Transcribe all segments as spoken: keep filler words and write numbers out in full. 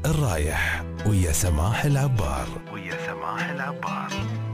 الرايح ويا سماح العبار ويا سماح العبار.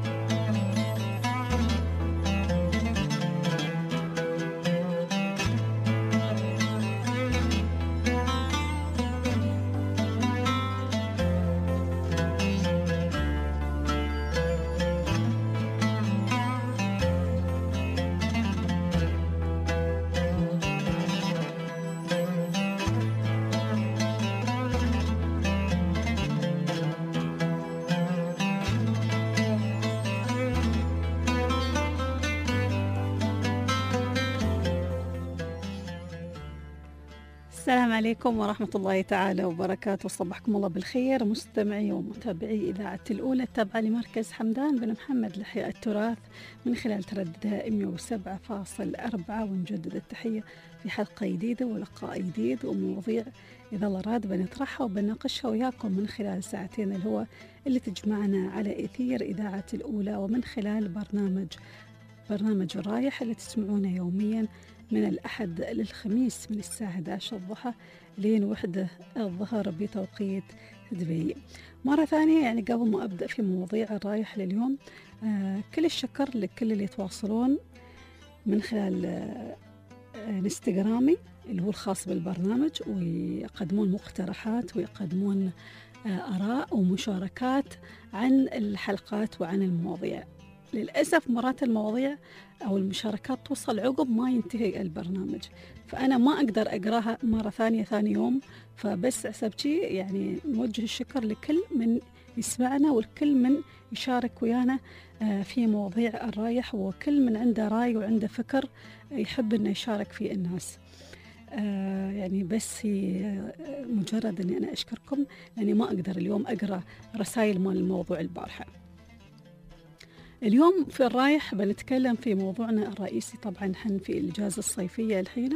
السلام عليكم ورحمة الله تعالى وبركاته. صبحكم الله بالخير مستمعي ومتابعي إذاعة الأولى التابعة لمركز حمدان بن محمد لإحياء التراث من خلال ترددها مئة وسبعة فاصلة أربعة، ونجدد التحية في حلقة جديدة ولقاء جديد ومواضيع إذا الله راد بنطرحها وبناقشها وياكم من خلال ساعتين الهواء اللي تجمعنا على إثير إذاعة الأولى، ومن خلال برنامج برنامج الرايح اللي تسمعونه يوميا من الأحد للخميس من الساعة إحدى عشرة الضحى لين وحدة الظهر بتوقيت دبي. مرة ثانية يعني قبل ما أبدأ في مواضيع الرايح لليوم، آه كل الشكر لكل اللي يتواصلون من خلال آه انستغرامي اللي هو الخاص بالبرنامج، ويقدمون مقترحات ويقدمون آه آراء ومشاركات عن الحلقات وعن المواضيع. للأسف مرات المواضيع أو المشاركات توصل عقب ما ينتهي البرنامج، فأنا ما أقدر أقراها مرة ثانية ثاني يوم، فبس عسبتي يعني نوجه الشكر لكل من يسمعنا والكل من يشارك ويانا في مواضيع الرايح، وكل من عنده رأي وعنده فكر يحب أنه يشارك فيه الناس. يعني بس مجرد أني أنا أشكركم لأني ما أقدر اليوم أقرأ رسائل مال الموضوع البارحة. اليوم في الرايح بنتكلم في موضوعنا الرئيسي. طبعا نحن في الإجازة الصيفية الحين،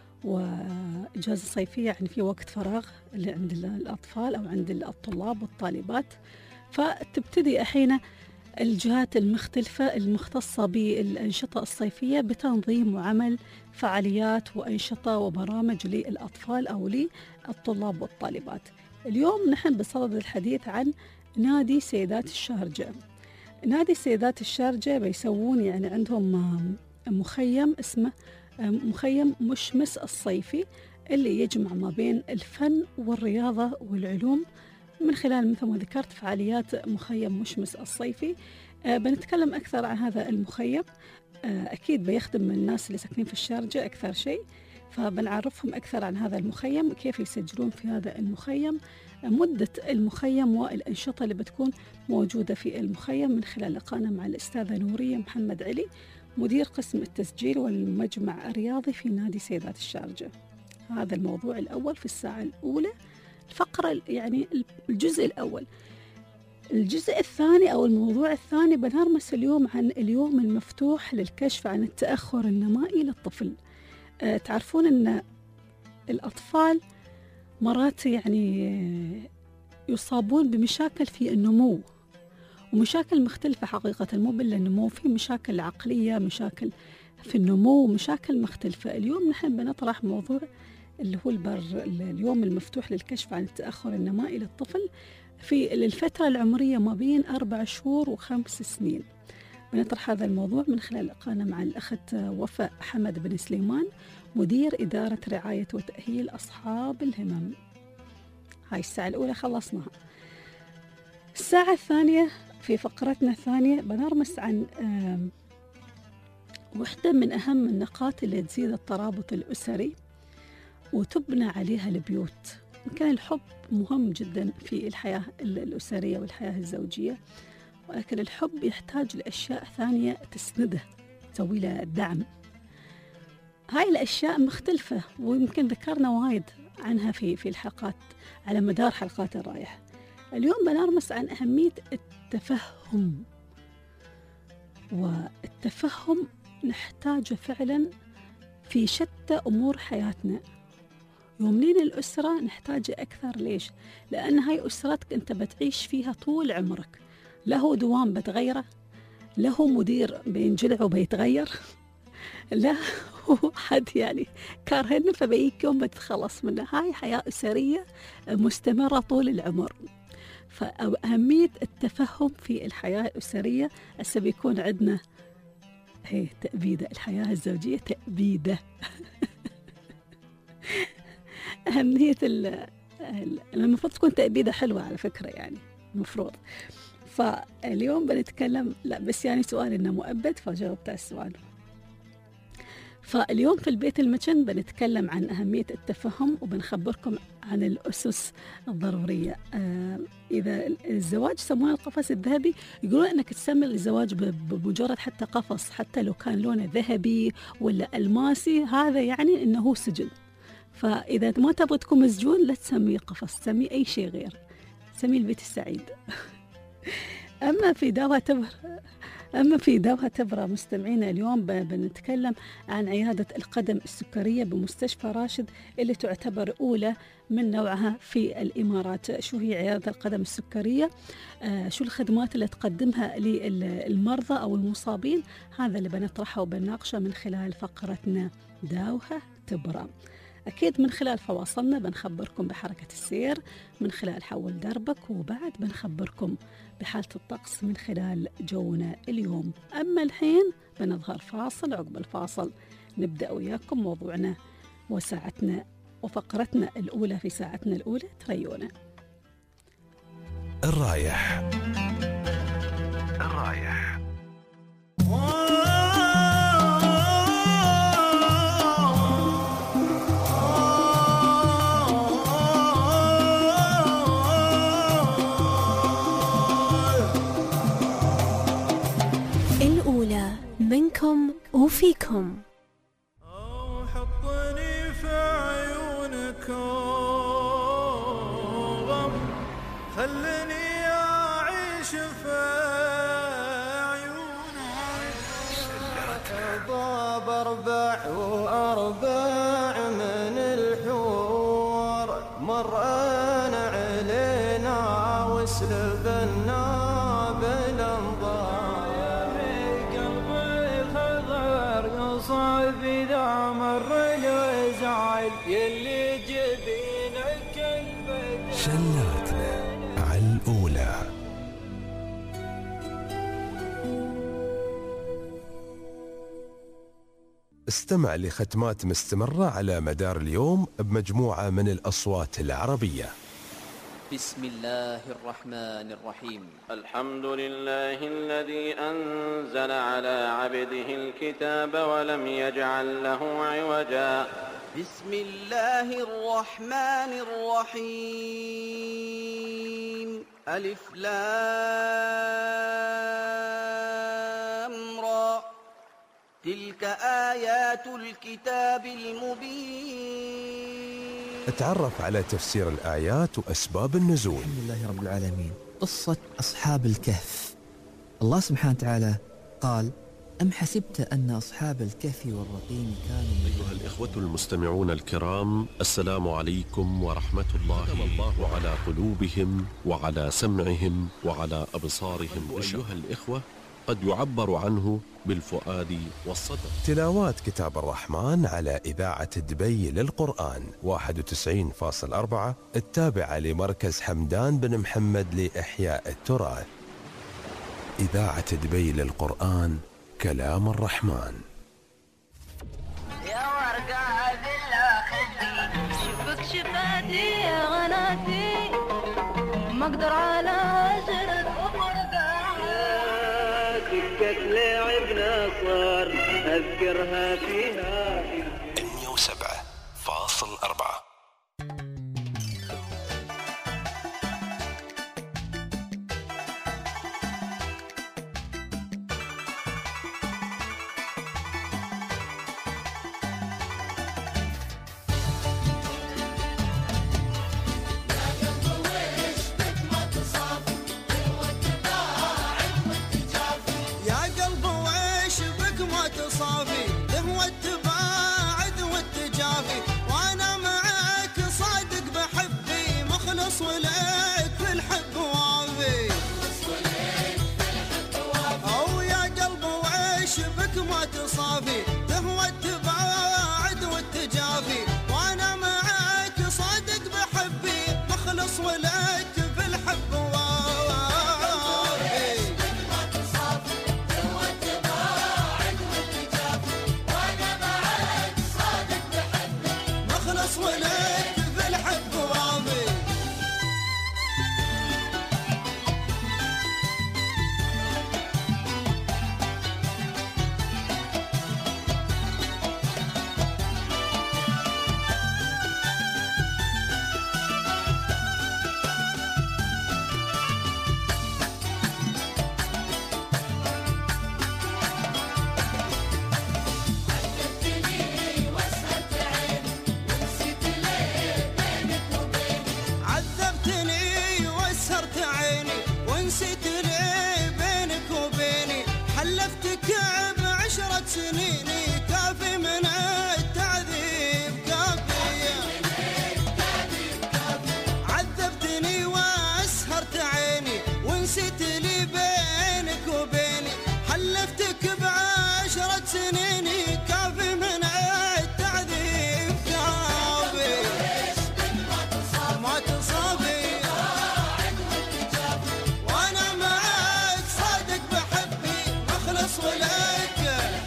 وإجازة الصيفية يعني في وقت فراغ اللي عند الأطفال أو عند الطلاب والطالبات، فتبتدي الحين الجهات المختلفة المختصة بالأنشطة الصيفية بتنظيم وعمل فعاليات وأنشطة وبرامج للأطفال أو للطلاب والطالبات. اليوم نحن بصدد الحديث عن نادي سيدات الشارجة. نادي سيدات الشارجة بيسوون يعني عندهم مخيم اسمه مخيم مشمس الصيفي، اللي يجمع ما بين الفن والرياضة والعلوم من خلال مثل ما ذكرت فعاليات مخيم مشمس الصيفي. أه بنتكلم أكثر عن هذا المخيم. أه أكيد بيخدم الناس اللي ساكنين في الشارجة أكثر شيء، فبنعرفهم أكثر عن هذا المخيم، كيف يسجلون في هذا المخيم، مدة المخيم والأنشطة اللي بتكون موجودة في المخيم، من خلال لقاءنا مع الأستاذة نورية محمد علي مدير قسم التسجيل والمجمع الرياضي في نادي سيدات الشارجة. هذا الموضوع الأول في الساعة الأولى، الفقرة يعني الجزء الأول. الجزء الثاني أو الموضوع الثاني بنرمس اليوم عن اليوم المفتوح للكشف عن التأخر النمائي للطفل. أه تعرفون أن الأطفال مرات يعني يصابون بمشاكل في النمو، ومشاكل مختلفة حقيقة، مو بالله النمو، في مشاكل عقلية، مشاكل في النمو، مشاكل مختلفة. اليوم نحن بنطرح موضوع اللي هو البر اليوم المفتوح للكشف عن التأخر النمائي للطفل في الفترة العمرية ما بين أربع شهور وخمس سنين. بنطرح هذا الموضوع من خلال لقاءنا مع الأخت وفاء حمد بن سليمان مدير إدارة رعاية وتأهيل أصحاب الهمم. هاي الساعة الأولى خلصناها. الساعة الثانية في فقرتنا الثانية بنرمس عن وحدة من أهم النقاط اللي تزيد الترابط الأسري وتبنى عليها البيوت. كان الحب مهم جدا في الحياة الأسرية والحياة الزوجية، ولكن الحب يحتاج لأشياء ثانية تسنده، تسوي له دعم. هاي الأشياء مختلفة ويمكن ذكرنا وايد عنها في في الحلقات على مدار حلقات الرايح. اليوم بنرمس عن أهمية التفهم، والتفهم نحتاجه فعلا في شتى أمور حياتنا. يومين الأسرة نحتاجه أكثر. ليش؟ لأن هاي أسرتك أنت بتعيش فيها طول عمرك، له دوام بتغيره، له مدير بينجلع وبيتغير، له هو حد يعني كارهن فبيك يوم بتخلص منه. هاي حياة أسرية مستمرة طول العمر. فأهمية التفهم في الحياة الأسرية هسه بيكون عندنا هي تأبيدة. الحياة الزوجية تأبيدة. أهمية المفروض تكون تأبيدة حلوة على فكرة، يعني المفروض. فاليوم بنتكلم، لا بس يعني سؤال إنه مؤبد فجاوبت على السؤال. فاليوم في البيت المتشن بنتكلم عن أهمية التفهم، وبنخبركم عن الأسس الضرورية. آه إذا الزواج يسمونه القفص الذهبي، يقولون أنك تسمي الزواج بمجرد حتى قفص، حتى لو كان لونه ذهبي ولا ألماسي، هذا يعني أنه هو سجن. فإذا ما تبغى تكون مسجون لا تسميه قفص، تسميه أي شيء غير، تسميه البيت السعيد. أما في دعوة تبر أما في دعوة تبرة مستمعينا، اليوم بنتكلم عن عيادة القدم السكرية بمستشفى راشد اللي تعتبر أولى من نوعها في الإمارات. شو هي عيادة القدم السكرية؟ آه شو الخدمات اللي تقدمها للمرضى أو المصابين؟ هذا اللي بنطرحه وبنناقشه من خلال فقرتنا دعوة تبرة. أكيد من خلال فواصلنا بنخبركم بحركة السير، من خلال حول دربك، وبعد بنخبركم بحالة الطقس من خلال جونا اليوم. أما الحين بنظهر فاصل، عقب الفاصل نبدأ وياكم موضوعنا وساعتنا وفقرتنا الأولى في ساعتنا الأولى تريونا. الرايح الرايح منكم وفيكم. أو حطني في عيونكم، خلني أعيش في عيونك. ضاب أربع وأربع من الحور، مرأنا علينا وسلبنا إذا مر الوزعل يلي جبينك البدن. شلاتنا على الأولى. استمع لختمات مستمرة على مدار اليوم بمجموعة من الأصوات العربية. بسم الله الرحمن الرحيم. الحمد لله الذي أنزل على عبده الكتاب ولم يجعل له عوجا. بسم الله الرحمن الرحيم. ألف لام را. تلك آيات الكتاب المبين. اتعرف على تفسير الآيات وأسباب النزول. الحمد لله رب العالمين. قصة أصحاب الكهف. الله سبحانه وتعالى قال: أم حسبت أن أصحاب الكهف والرقيم كانوا. أيها الإخوة المستمعون الكرام، السلام عليكم ورحمة الله. ختم الله على قلوبهم وعلى سمعهم وعلى أبصارهم. أيها الإخوة، قد يعبر عنه بالفؤاد والصدر. تلاوات كتاب الرحمن على إذاعة دبي للقرآن واحد وتسعين فاصلة أربعة التابعة لمركز حمدان بن محمد لإحياء التراث. إذاعة دبي للقرآن، كلام الرحمن. يا ورقة بالله خدي شبك شفاتي يا غناتي، ما اقدر على عشرة ورقة. سكة لعبنا صار أذكرها فيها. مئة وسبعة فاصلة أربعة. ولك في الحب وافي، أو يا قلب وعيش بك ما تصافي، تهوى التبع مخلص ولك في الحب وافي مخلص ولك في الحب وافي عذبتني وسهرت عيني ونسيت لي بينك وبيني حلفتك بعشرة سنيني كافي من التعذيب كافي عذبتني وسهرت عيني ونسيت لي بينك وبيني حلفتك بعشرة سنيني كافي من التعذيب كافي ما تصابي وانا معك صادق بحبي مخلص ولك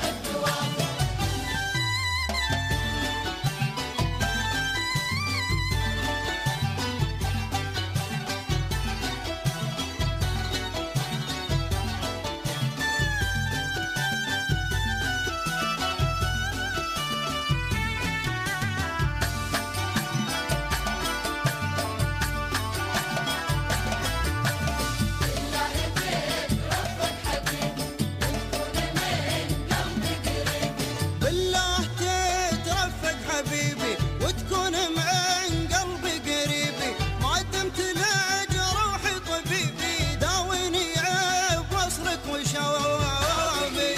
بالله تترفق حبيبي وتكون من قلبي قريبي ما دمت لك روحي طبيبي داويني بوصلك وشوابي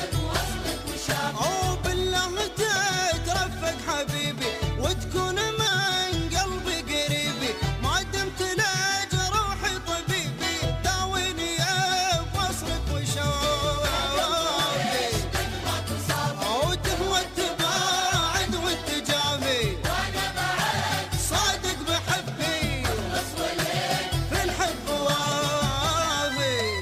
او بالله تترفق حبيبي وتكون من قلبي قريبي ما دمت لك روحي طبيبي داويني بوصلك وشوابي أو تهوى التباعد والتجافي صادق بحبي في الحب وافي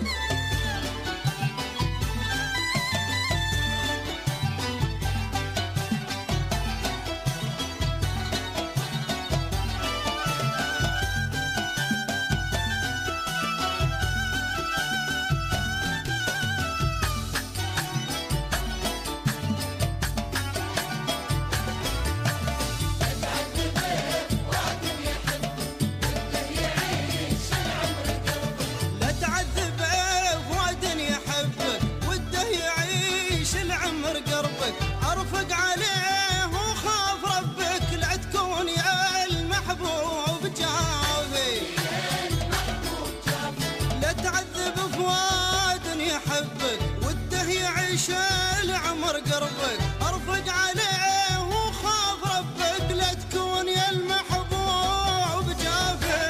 لا تعذب فؤاد يحبك وده يعيش العمر قربك ارفق عليه وخاف ربك لا تكون يا المحبوب جافي لا تعذب فؤاد يحبك وده يعيش العمر قربك ارفق عليه وخاف ربك لا تكون يا المحبوب جافي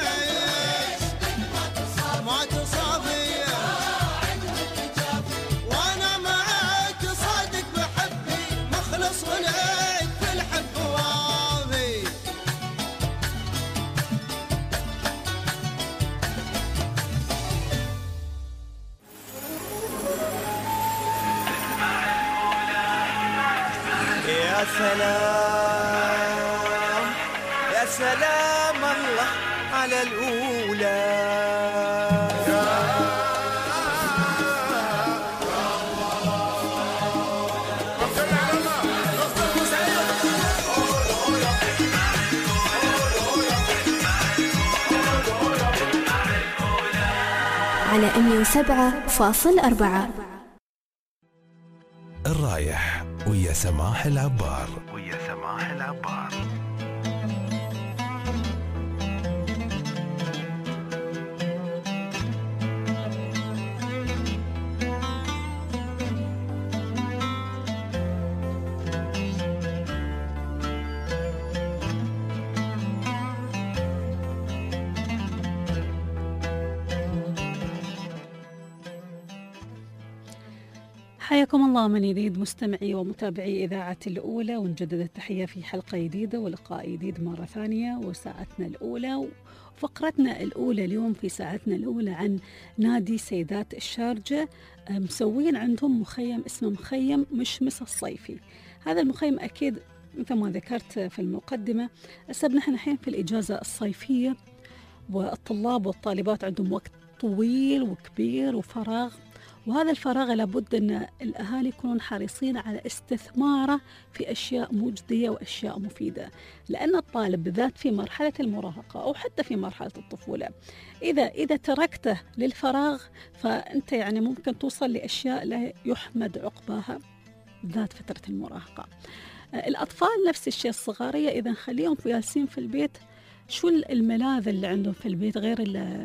ما تصافي وانا معك صادق بحبي مخلص ولك في الحب وافي يا سلام يا سلام الله على الأولى على مية وسبعة فاصل أربعة. الرايح ويا سماح العبار ويا سماح العبار حياكم الله من جديد مستمعي ومتابعي إذاعة الأولى، ونجدد التحية في حلقة جديدة ولقاء جديد مرة ثانية وساعتنا الأولى، فقرتنا الأولى اليوم في ساعتنا الأولى عن نادي سيدات الشارجة. مسوين عندهم مخيم اسمه مخيم مشمس الصيفي. هذا المخيم أكيد مثل ما ذكرت في المقدمة، أسبنا نحن الحين في الإجازة الصيفية، والطلاب والطالبات عندهم وقت طويل وكبير وفراغ، وهذا الفراغ لابد أن الأهالي يكونون حريصين على استثماره في أشياء مجدية وأشياء مفيدة، لأن الطالب بالذات في مرحلة المراهقة أو حتى في مرحلة الطفولة إذا إذا تركته للفراغ فأنت يعني ممكن توصل لأشياء لا يحمد عقباها بالذات فترة المراهقة. الأطفال نفس الشيء الصغارية، إذا نخليهم جالسين في البيت شو الملاذ اللي عندهم في البيت غير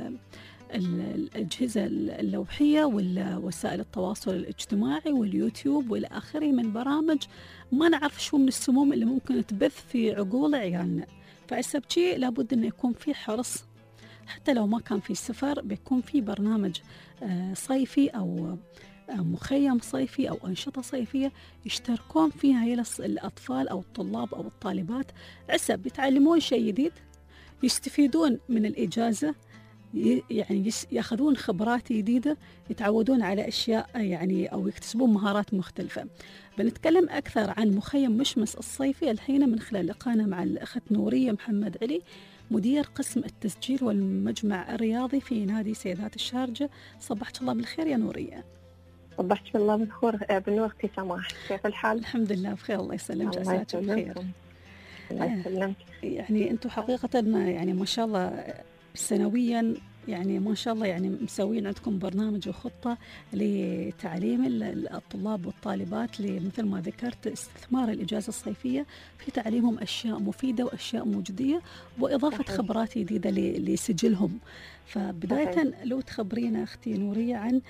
الأجهزة اللوحية ووسائل التواصل الاجتماعي واليوتيوب والى آخره من برامج ما نعرف شو من السموم اللي ممكن تبث في عقول عيالنا. فعسب شيء لابد أن يكون في حرص، حتى لو ما كان في سفر بيكون في برنامج صيفي أو مخيم صيفي أو أنشطة صيفية يشتركون فيها الأطفال أو الطلاب أو الطالبات، عسب يتعلمون شيء جديد، يستفيدون من الإجازة، يعني يأخذون خبرات جديدة، يتعودون على أشياء يعني أو يكتسبون مهارات مختلفة. بنتكلم أكثر عن مخيم مشمس الصيفي الحين من خلال لقانا مع الأخت نورية محمد علي، مدير قسم التسجيل والمجمع الرياضي في نادي سيدات الشارجة. صبحت الله بالخير يا نورية. صبحت الله بالخير بالنور اختي سماح، كيف الحال؟ الحمد لله بخير الله يسلمك. الله يسلمك. الله يسلمك. يعني أنتم حقيقة يعني ما شاء الله سنويا يعني ما شاء الله يعني مسوين عندكم برنامج وخطة لتعليم الطلاب والطالبات مثل ما ذكرت استثمار الإجازة الصيفية في تعليمهم أشياء مفيدة وأشياء مجدية وإضافة صحيح. خبرات جديدة لسجلهم. فبداية صحيح. لو تخبرينا أختي نورية عن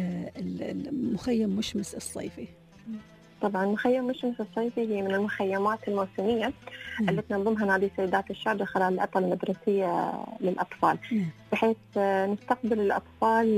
المخيم مشمس الصيفي. طبعا مخيم مشمس الصيفي هي من المخيمات الموسمية م. التي تنظمها نادي سيدات الشارجة خلال العطلة المدرسية للأطفال، م. بحيث نستقبل الأطفال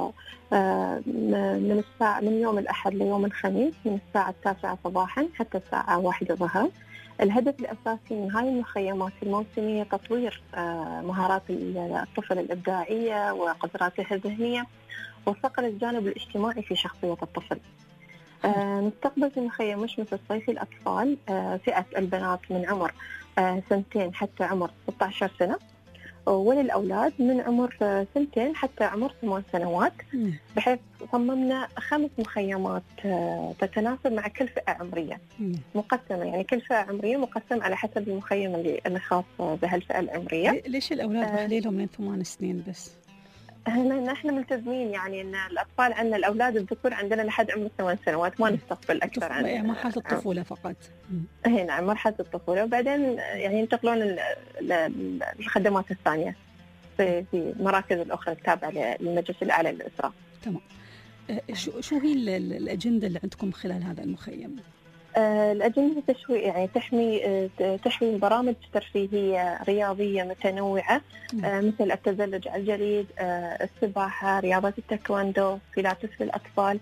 من الساعة من يوم الأحد ليوم الخميس من الساعة التاسعة صباحا حتى الساعة واحدة ظهرا. الهدف الأساسي من هذه المخيمات الموسمية تطوير مهارات الطفل الإبداعية وقدراته الذهنية وصقل الجانب الاجتماعي في شخصية الطفل. آه نستقبل في مخيم مشمس الصيفي الأطفال آه فئة البنات من عمر آه سنتين حتى عمر ستة عشر سنة، وللأولاد من عمر آه سنتين حتى عمر ثمان سنوات، بحيث صممنا خمس مخيمات آه تتناسب مع كل فئة عمرية مقسمة، يعني كل فئة عمرية مقسم على حسب المخيم اللي الخاص بهالفئة العمرية. ليش الأولاد آه بخليلهم من ثمان سنين بس؟ نحن ملتزمين يعني ان الاطفال عندنا الاولاد الذكور عندنا لحد عمر ثمان سنوات، ما نستقبل اكثر عن مرحله الطفوله فقط. اي نعم مرحله الطفوله، وبعدين يعني ينتقلون للخدمات الثانيه في في مراكز الاخرى التابعه للمجلس الاعلى للاسره. تمام. شو شو هي الاجنده اللي عندكم خلال هذا المخيم؟ الأجندة تشوي يعني تحمي تحوي برامج ترفيهية رياضية متنوعة مثل التزلج على الجليد، السباحة، رياضة التايكوندو، بيلاتس للأطفال،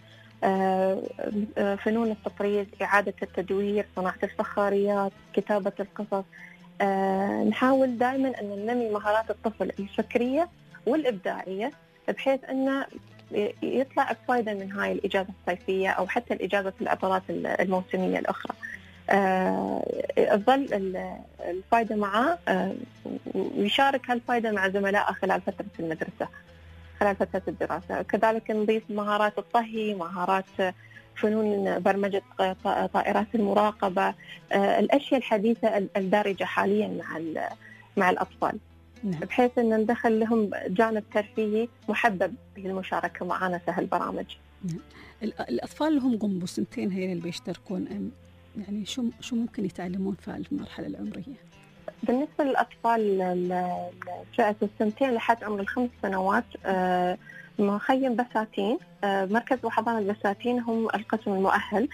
فنون التطريز، إعادة التدوير، صناعة الفخاريات، كتابة القصص. نحاول دائما أن ننمي مهارات الطفل الفكرية والإبداعية بحيث أن يطلع بفائدة من هاي الإجازة الصيفية أو حتى الإجازة العطلات الموسمية الأخرى. تظل آه الفائدة معه آه ويشارك هالفائدة مع زملائه خلال فترة المدرسة خلال فترة الدراسة. كذلك نضيف مهارات الطهي، مهارات فنون برمجة طائرات المراقبة، آه الأشياء الحديثة الدارجة حاليا مع مع الأطفال. نعم. بحيث أن ندخل لهم جانب ترفيهي محبب للمشاركة معنا في هالبرامج. نعم. الأطفال لهم قم بسنتين هي اللي بيشتركون، يعني شو شو ممكن يتعلمون في المرحلة العمرية؟ بالنسبة للأطفال فئة السنتين لحد عمر الخمس سنوات مخيم بساتين، مركز وحضانة بساتين هم القسم المؤهل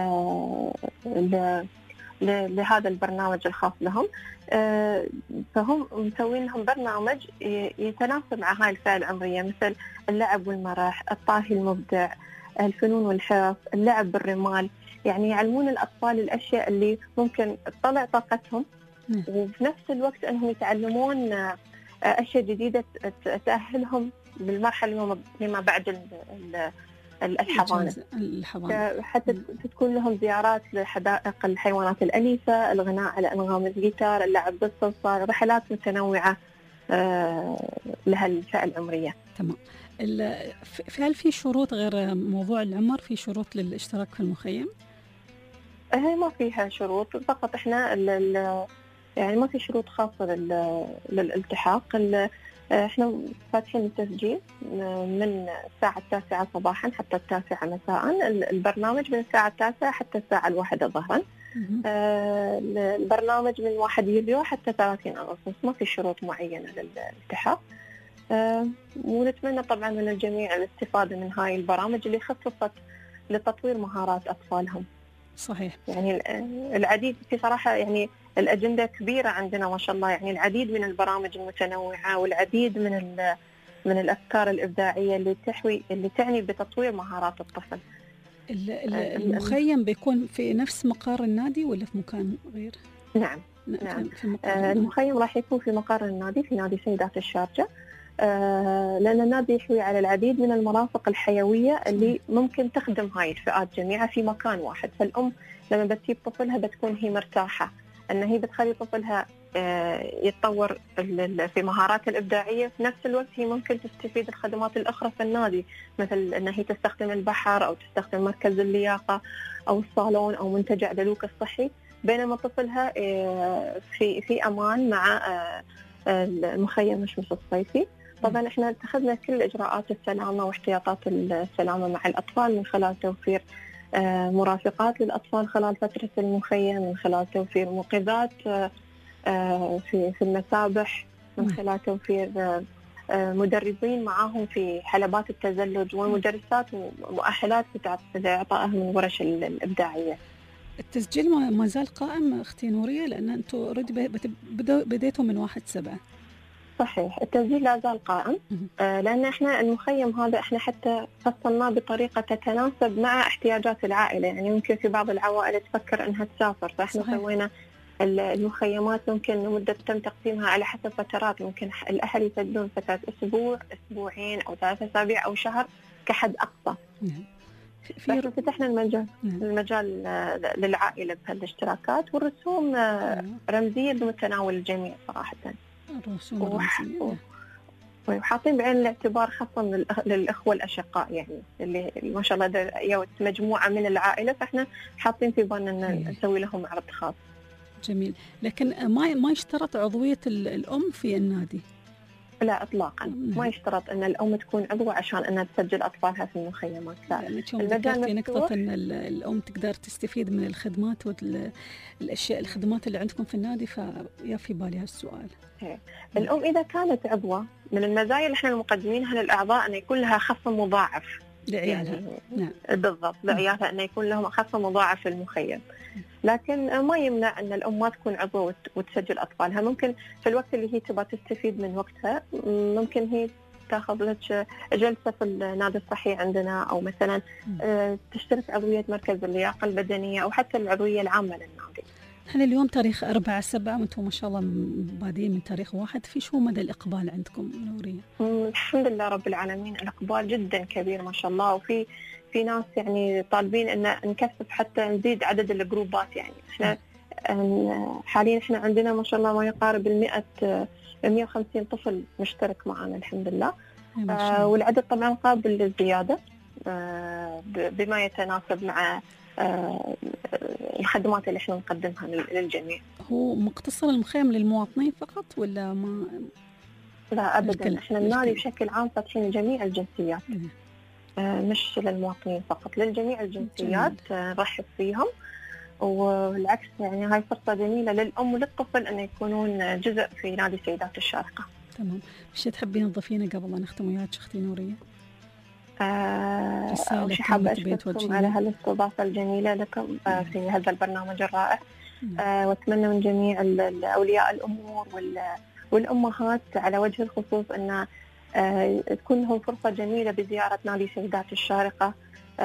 لهذا البرنامج الخاص لهم. فهم مسوين لهم برنامج يتناسب مع هاي الفئة العمرية مثل اللعب والمرح، الطاهي المبدع، الفنون والحرف، اللعب بالرمال، يعني يعلمون الأطفال الأشياء اللي ممكن تطلع طاقتهم وفي نفس الوقت أنهم يتعلمون أشياء جديدة تأهلهم بالمرحلة لما بعد ال ال الحضانة، حتى تكون لهم زيارات لحدائق الحيوانات الأليفة، الغناء على أنغام الجيتار، اللعب بالصلصال، رحلات متنوعة لها الفئة العمرية. تمام. هل في شروط غير موضوع العمر؟ في شروط للاشتراك في المخيم؟ هي ما فيها شروط، فقط احنا يعني ما في شروط خاصة للالتحاق. احنا فاتحين التسجيل من الساعة التاسعة صباحا حتى التاسعة مساء، البرنامج من الساعة التاسعة حتى الساعة الواحدة ظهرا. البرنامج من واحد يوليو حتى ثلاثين أغسطس، ما في شروط معينة للالتحاق. ونتمنى طبعا من الجميع الاستفادة من هاي البرامج اللي خصصت لتطوير مهارات أطفالهم. صحيح. يعني العديد في صراحة، يعني الأجندة كبيرة عندنا ما شاء الله، يعني العديد من البرامج المتنوعة والعديد من من الأفكار الإبداعية اللي تحوي اللي تعني بتطوير مهارات الطفل. المخيم بيكون في نفس مقر النادي ولا في مكان غير؟ نعم نعم. المخيم راح يكون في مقر النادي في نادي سيدات الشارقة، لأن النادي يحوي على العديد من المرافق الحيوية اللي ممكن تخدم هاي الفئات جميعا في مكان واحد. فالأم لما بتجيب طفلها بتكون هي مرتاحة أن هي بتخلي طفلها يتطور في مهارات الإبداعية، في نفس الوقت هي ممكن تستفيد الخدمات الأخرى في النادي، مثل أن هي تستخدم البحر أو تستخدم مركز اللياقة أو الصالون أو منتجع دلوك الصحي، بينما طفلها في في أمان مع المخيم مشمش الصيفي. طبعا احنا اتخذنا كل اجراءات السلامه واحتياطات السلامه مع الاطفال من خلال توفير مرافقات للاطفال خلال فتره المخيم، من خلال توفير موقظات في في المسابح، من خلال توفير مدربين معاهم في حلبات التزلج ومدرسات ومؤهلات لاعطائهم من الورش الابداعيه. التسجيل ما زال قائم اختي نوريه، لان انتم اوريدي بديتوا من واحد سبعة. صحيح، التسجيل لا زال قائم، آه لأن إحنا المخيم هذا إحنا حتى فصلناه بطريقة تتناسب مع احتياجات العائلة. يعني ممكن في بعض العوائل تفكر إنها تسافر، فإحنا صحيح. سوينا المخيمات ممكن مدة تم تقسيمها على حسب فترات، ممكن الأهل يسجلون فترة أسبوع أسبوعين أو ثلاثة أسابيع أو شهر كحد أقصى. في فتحنا المجال المجال للعائلة بهالاشتراكات، والرسوم رمزية بمتناول الجميع صراحة. وحاطين بعين الاعتبار خاصة للأخوة الأشقاء، يعني اللي ما شاء الله مجموعة من العائلة، فإحنا حاطين في بالنا أن نسوي لهم عرض خاص. جميل. لكن ما ما يشترط عضوية الأم في النادي؟ لا إطلاقا، ما يشترط أن الأم تكون عضوة عشان أنها تسجل أطفالها في المخيمات. لا، المجال في نقطة أن الأم تقدر تستفيد من الخدمات والأشياء الخدمات اللي عندكم في النادي، فيا في بالي هالسؤال. الأم إذا كانت عضوة، من المزايا اللي احنا مقدمينها للأعضاء أن يكون لها خصم مضاعف لعيالها. يعني نعم. بالضبط، لعيالها أن يكون لهم خصم مضاعف في المخيم. لكن ما يمنع أن الأم ما تكون عضوة وتسجل أطفالها. ممكن في الوقت اللي هي تبغى تستفيد من وقتها، ممكن هي تاخذ لك جلسة في النادي الصحي عندنا، أو مثلا تشترك عضوية مركز اللياقة البدنية، أو حتى العضوية العامة للنادي. احنا اليوم تاريخ أربعة سبعة وانتم ما شاء الله بادين من تاريخ واحد، في شو مدى الإقبال عندكم نورية؟ الحمد لله رب العالمين، الإقبال جدا كبير ما شاء الله، وفي في ناس يعني طالبين ان نكثف حتى نزيد عدد الجروبات. يعني احنا حاليا احنا عندنا ما شاء الله ما يقارب المئة مئة وخمسين طفل مشترك معنا الحمد لله. آه والعدد طبعا قابل للزيادة آه بما يتناسب مع آه الخدمات اللي احنا نقدمها للجميع. هو مقتصر المخيم للمواطنين فقط ولا ما؟ لا ابدا، احنا النادي بشكل عام فاتحين جميع الجنسيات، آه مش للمواطنين فقط، للجميع الجنسيات نرحب آه فيهم. والعكس يعني هاي فرصة جميلة للأم وللطفل أن يكونون جزء في نادي سيدات الشارقة. تمام. وش تحبين تضيفينه قبل ما نختم وياك أختي نورية؟ آه رسالة حابة أشكركم على هالاستضافة الجميلة لكم آه في هذا البرنامج الرائع، آه وأتمنى من جميع أولياء الأمور والأمهات على وجه الخصوص أن آه تكون لهم فرصة جميلة بزيارة نادي سيدات الشارقة.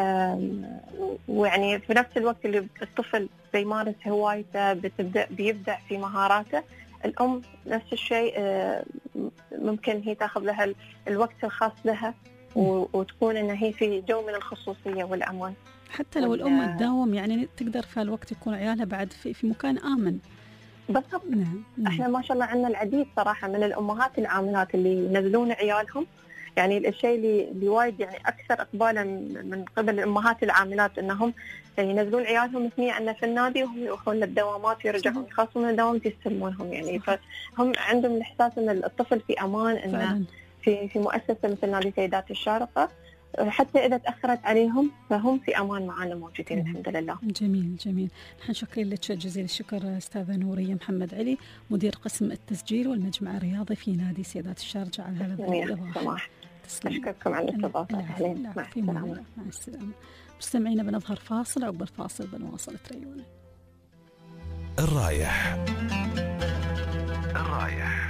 ويعني في نفس الوقت اللي الطفل بيمارس هوايته بتبدأ بيبدع في مهاراته، الأم نفس الشيء، ممكن هي تأخذ لها الوقت الخاص لها وتكون إن هي في جو من الخصوصية والأمان. حتى لو الأم تداوم يعني تقدر في الوقت يكون عيالها بعد في, في مكان آمن. بالضبط. نعم. احنا ما شاء الله عندنا العديد صراحة من الأمهات العاملات اللي ينزلون عيالهم. يعني الشيء اللي اللي وايد يعني أكثر إقبالا من قبل الأمهات العاملات إنهم ينزلون عيالهم اثنين عندنا في النادي وهم يروحون للدوامات ويرجعون يخلصون من الدوام يستلمونهم. يعني فهم عندهم الإحساس إن الطفل في أمان، إنه في في مؤسسة مثل نادي سيدات الشارقة، حتى إذا تأخرت عليهم فهم في أمان معنا موجودين. مم. الحمد لله. جميل جميل. نحن شاكرين لك جزيل الشكر أستاذة نورية محمد علي، مدير قسم التسجيل والمجمع الرياضي في نادي سيدات الشارقة على هذا الإيضاح. أشكركم على الاستضافة. أهلا. مع السلامة. مع السلامة. مستمعينا بنظهر فاصل، عقب الفاصل بنواصل تريونا. الرايح الرايح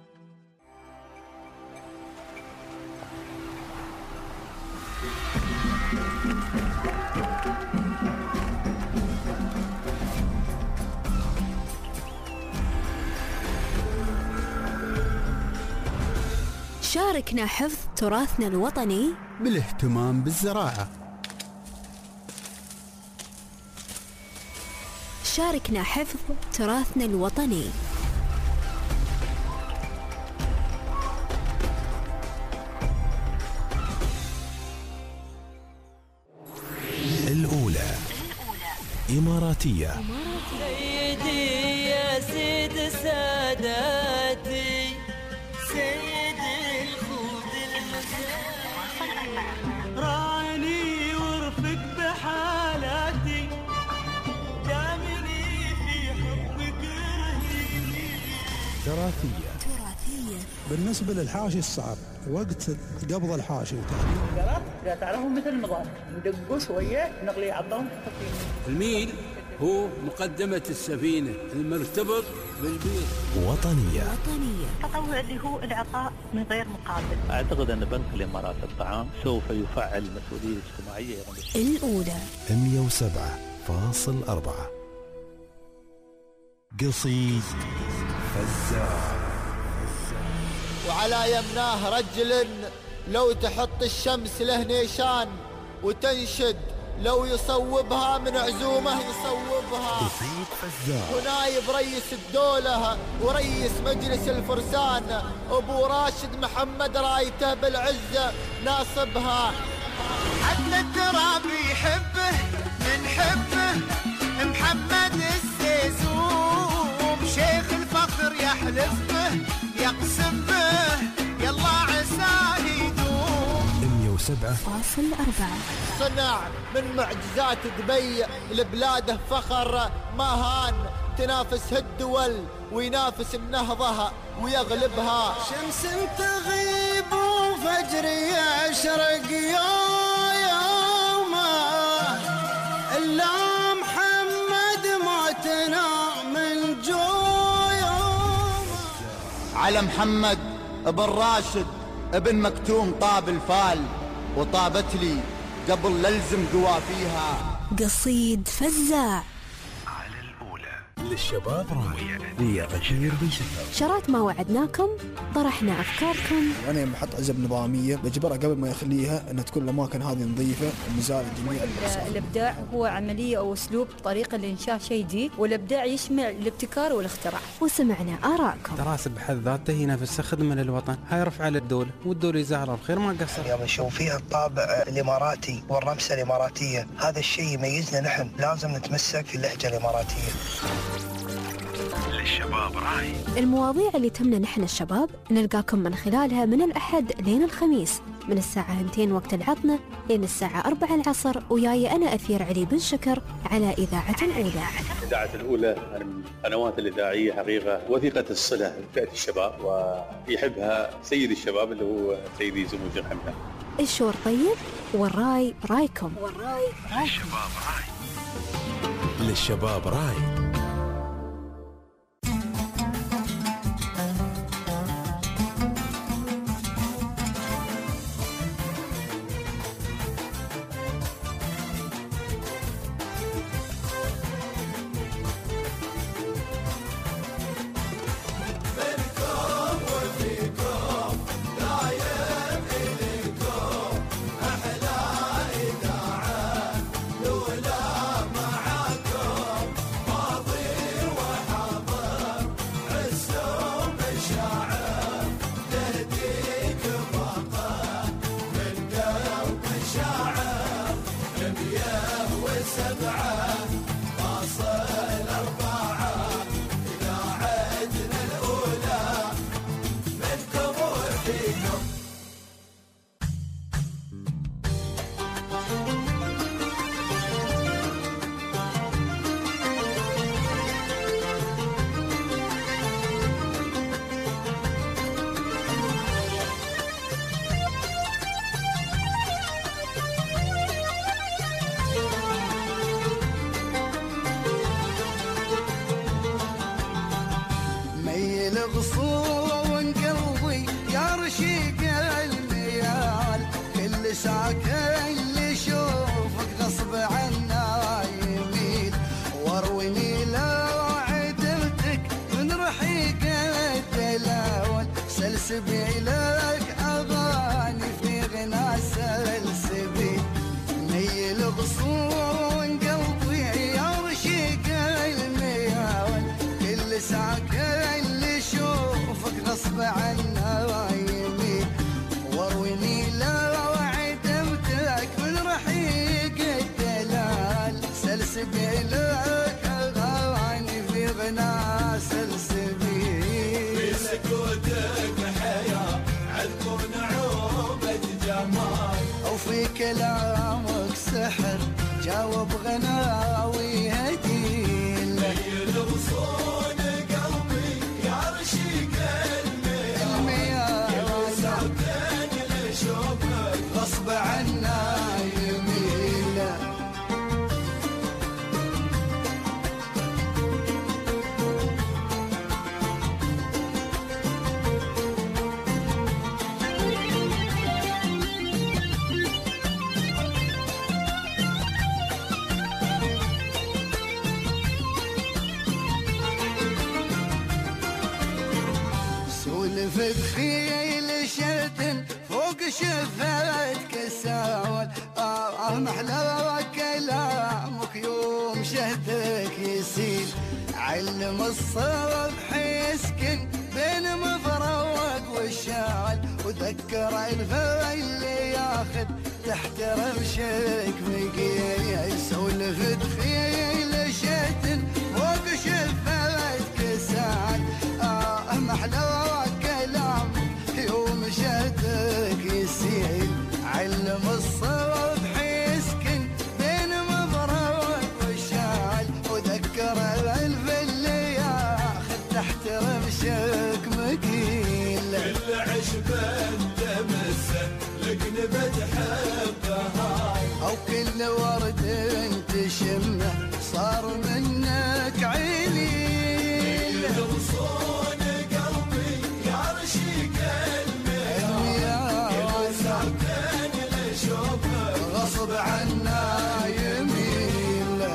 شاركنا حفظ تراثنا الوطني بالاهتمام بالزراعة. شاركنا حفظ تراثنا الوطني. الأولى إماراتية. سيدي يا سيد ساداتي، سيد الخود المساء، راني ورفق بحالاتي، دامني في حبك رهيني. تراثية. تراثية بالنسبة للحاشي الصعب وقت قبض الحاشي قرأت إذا تعرفهم مثل المضاد ندقوا شوية نغلي عظهم. الميل هو مقدمة السفينة المرتبط بالبيت. وطنية. وطنية تطوع اللي هو العطاء من غير مقابل. أعتقد أن بنك الإمارات الطعام سوف يفعل المسؤولية الاجتماعية. الأولى مئة وسبعة فاصل أربعة. قصيد فزاع. وعلى يمناه رجل لو تحط الشمس له نيشان وتنشد لو يصوبها من عزومه يصوبها. قصيد فزاع. ونايب رئيس الدولة ورئيس مجلس الفرسان أبو راشد محمد رايته بالعزة ناصبها. عدل التراب يحبه من حبه محمد السيسوم، شيخ الفخر يحلف به يقسم به يلا عساه يدوم. مئة وسبعة فاصل أربعة. صنع من معجزات دبي لبلاده فخر ما هان، تنافس الدول وينافس النهضة ويغلبها. شمس تغيب وفجر يشرق يا يومه، إلا محمد ما تنام من جوع. على محمد ابن راشد ابن مكتوم طاب الفال، وطابت لي قبل للزم قوافيها. قصيد فزاع. على الأولى للشباب راية لغفير بن شكر. شرات ما وعدناكم، طرحنا أفكاركم. أنا بحط عزب نظامية بجبرها قبل ما يخليها أن تكون الأماكن هذه نظيفة ومزال جميع المسائل. الإبداع هو عملية أو أسلوب طريقة لإنشاء شيء جديد، والإبداع يشمل الابتكار والاختراع. وسمعنا آراءكم. دراسة بحد ذاته ينافس خدمة للوطن، هاي رفع للدولة والدولة يزهر الخير ما قصر. اليوم نشوف فيها الطابع الإماراتي والرمسة الإماراتية، هذا الشيء يميزنا نحن، لازم نتمسك في اللهجة الإماراتية. للشباب راي. المواضيع اللي تهمنا نحن الشباب نلقاكم من خلالها من الأحد لين الخميس من الساعة اثنتين وقت العطنة لين الساعة أربعة العصر، وياي أنا أثير علي بن شكر على إذاعة الأولى. إذاعة الأولى من القنوات الإذاعية حقيقة وثيقة الصلة بفئة الشباب، ويحبها سيد الشباب اللي هو سيدي سمو الشيخ حمدان. الشور طيب والراي رايكم. والراي رايكم. للشباب راي. للشباب راي. الغصون قلبي يا رشيق الميال كل ساكن اللي يشوفك غصب عنا يميل وارويني لو عدلتك من رحيق الدلاول سلسبيلك اغاني في غنى سلسبيل ميل غصون قلبي يا رشيق الميال كل ساكن اللي يشوفك غصب عنا يميل وارويني لو عدمتك من رحيق الدلال سلسبيلك اغاني في غنى سلسبيل في سكوتك حياة عذب نعومة جمال وفي كلامك سحر جاوب غناوي هديل ميل غصون قلبي يا رشيق المياه كل ساكن اللي يشوفك غصب عنا يميل سولفت خيل شتن فوق شفتك ساول آه محلى كلامك يوم شهدك يسيل علم الصبح يسكن بين مفروق والشعل وذكر الفيل اللي ياخذ تحت رمشك مقيل سولفت خيل شتن فوق شفتك ساول آه محلى كلامك يوم شهدك يسيل علم الصبح يسكن بين مفروق والشعل وذكر الف اللي ياخذ تحت رمشك مقيل كل عشبة تمسه لك نبت حبها او كل ورد تشمه صار منك عيني غصون قلبي يا رشيق المياه كل ساكن اللي يشوفك غصب عنا يميل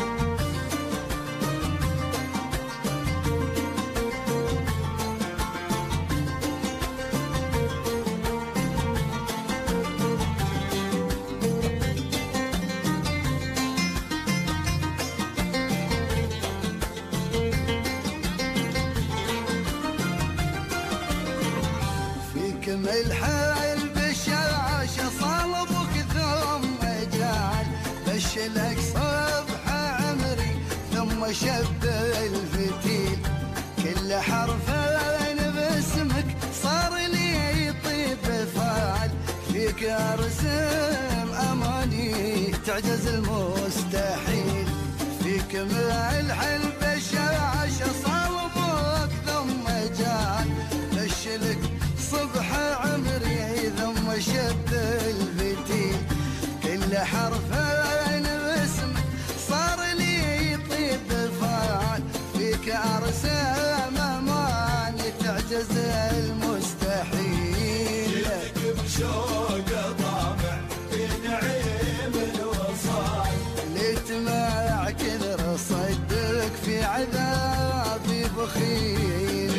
فيكم الحال بالشاش صلبك ثم جعل بشلك صبح عمري ثم شب الفتيل كل حرفين باسمك صار لي يطيب فعل فيك ارسم اماني تعجز المستحيل فيك مع الحلب الشاش صلبك ثم جعل بشلك صبح عمري ثم شد الفتيل كل حرفين باسمك صار لي يطيب فعل فيك ارسم اماني تعجز المستحيل جيتك بشوق طامع في نعيم الوصال ليت مع كثر صدق في عذابي بخيل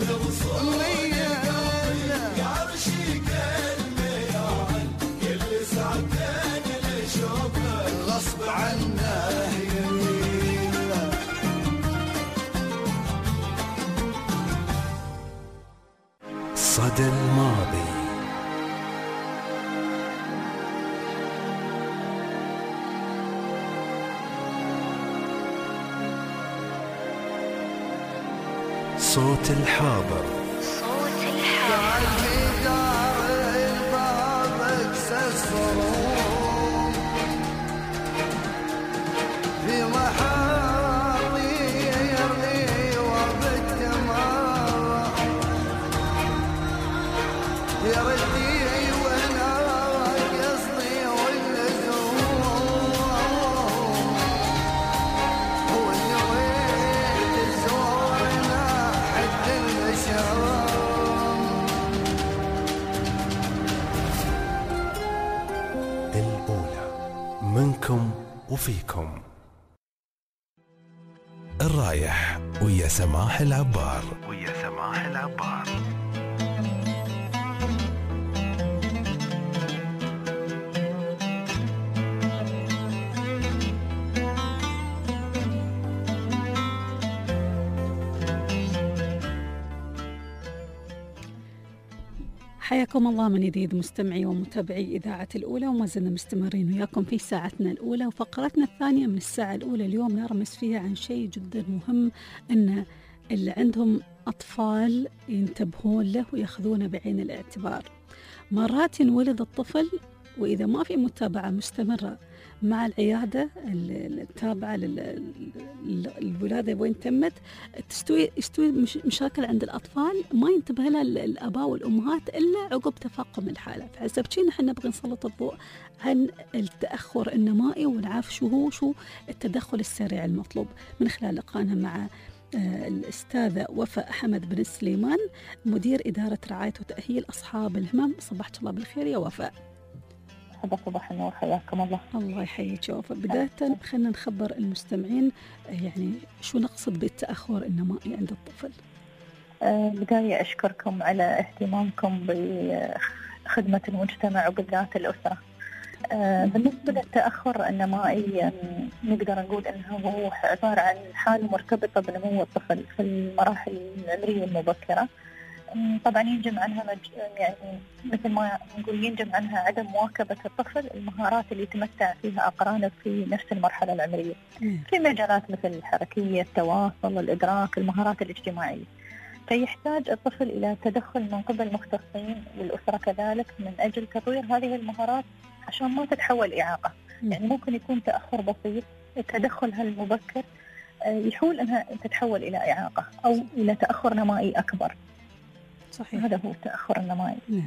يا رشيق الميال كل ساكن اللي يشوفك غصب عنه يميل صدى الماضي صوت الحاضر قلبي دار الباب اكسس صروم في محاضي يرمي وبالدماء يردي وانا قصدي واللزوم واللي وين تزورنا حد المشاعر منكم وفيكم. الرايح ويا سماح العبار. ويا سماح العبار. حياكم الله من جديد مستمعي ومتابعي إذاعة الأولى، وما زلنا مستمرين وياكم في ساعتنا الأولى وفقرتنا الثانية من الساعة الأولى. اليوم نرمس فيها عن شيء جدا مهم، أن اللي عندهم أطفال ينتبهون له ويأخذونه بعين الاعتبار. مرات ينولد الطفل وإذا ما في متابعة مستمرة مع العيادة التابعة للولادة وين تمت، تستوي يستوي مشاكل عند الأطفال ما ينتبه لها الآباء والأمهات إلا عقب تفاقم الحالة. فحسب شيء نحن نبغي نسلط الضوء عن التأخر النمائي ونعرف شو هو شو التدخل السريع المطلوب من خلال لقائنا مع الأستاذة وفاء أحمد بن سليمان، مدير إدارة رعاية وتأهيل أصحاب الهمم. صباحك الله بالخير يا وفاء. صباح النور، حياكم الله. الله يحييك يا وفاء. بداية خلينا نخبر المستمعين يعني شو نقصد بالتأخر النمائي عند الطفل. أه بداية أشكركم على اهتمامكم بخدمة المجتمع وبالذات الأسرة. أه بالنسبة للتأخر النمائي نقدر نقول أنه هو عبارة عن حالة مرتبطة بنمو الطفل في المراحل العمرية المبكرة. طبعا ينجم عنها مج... يعني مثل ما نقول ينجم عنها عدم مواكبة الطفل المهارات اللي يتمتع فيها أقرانه في نفس المرحلة العمرية في مجالات مثل الحركية، التواصل، الإدراك، المهارات الاجتماعية. فيحتاج الطفل إلى تدخل من قبل مختصين والأسرة كذلك من أجل تطوير هذه المهارات عشان ما تتحول إعاقة. يعني ممكن يكون تأخر بسيط، التدخل هالمبكر يحول أنها تتحول إلى إعاقة أو إلى تأخر نمائي أكبر. صحيح. هذا هو التأخر النمائي. نعم.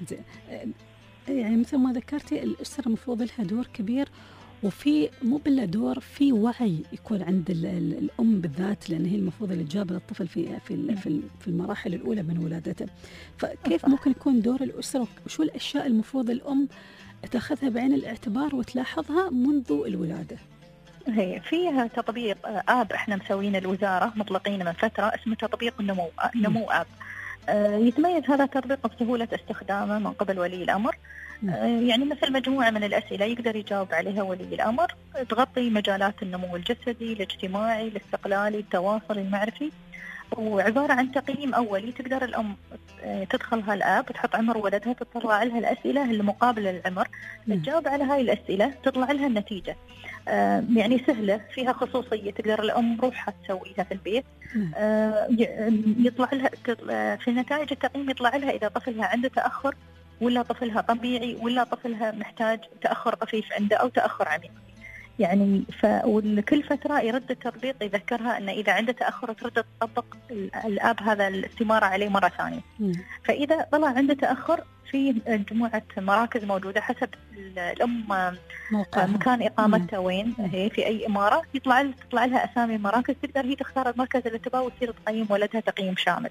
يعني مثل ما ذكرتي الأسرة مفروض لها دور كبير، وفي مو بالله دور في وعي يكون عند الأم بالذات، لأن هي المفروض اللي تجابر الطفل في في في المراحل الأولى من ولادته. فكيف ممكن يكون دور الأسرة وشو الأشياء المفروض الأم تأخذها بعين الاعتبار وتلاحظها منذ الولادة؟ هي فيها تطبيق آب احنا مسوين الوزارة مطلقين من فترة اسمه تطبيق النمو نمو آب. يتميز هذا التطبيق بسهولة استخدامه من قبل ولي الأمر. يعني مثل مجموعة من الأسئلة يقدر يجاوب عليها ولي الأمر تغطي مجالات النمو الجسدي، الاجتماعي، الاستقلالي، التواصل، المعرفي، وعبارة عن تقييم أولي. تقدر الأم تدخل هالآب تحط عمر ولدها، تطلع لها الأسئلة المقابلة للعمر، تجاوب على هاي الأسئلة تطلع لها النتيجة. آه يعني سهلة، فيها خصوصية، تقدر الأم روحها تسويها في البيت. آه يطلع لها في نتائج التقييم يطلع لها إذا طفلها عنده تأخر ولا طفلها طبيعي ولا طفلها محتاج تأخر طفيف عنده أو تأخر عميق. يعني فكل فترة يرد التطبيق يذكرها أن إذا عنده تأخر ترد تطبق الآب هذا الاستمارة عليه مرة ثانية. فإذا طلع عنده تأخر في مجموعة مراكز موجودة حسب الأم موقعها. مكان إقامتها وين هي في أي إمارة، يطلع تطلع لها أسامي مراكز، تقدر هي تختار المركز اللي تبغاه وتصير تقيم ولدها تقييم شامل.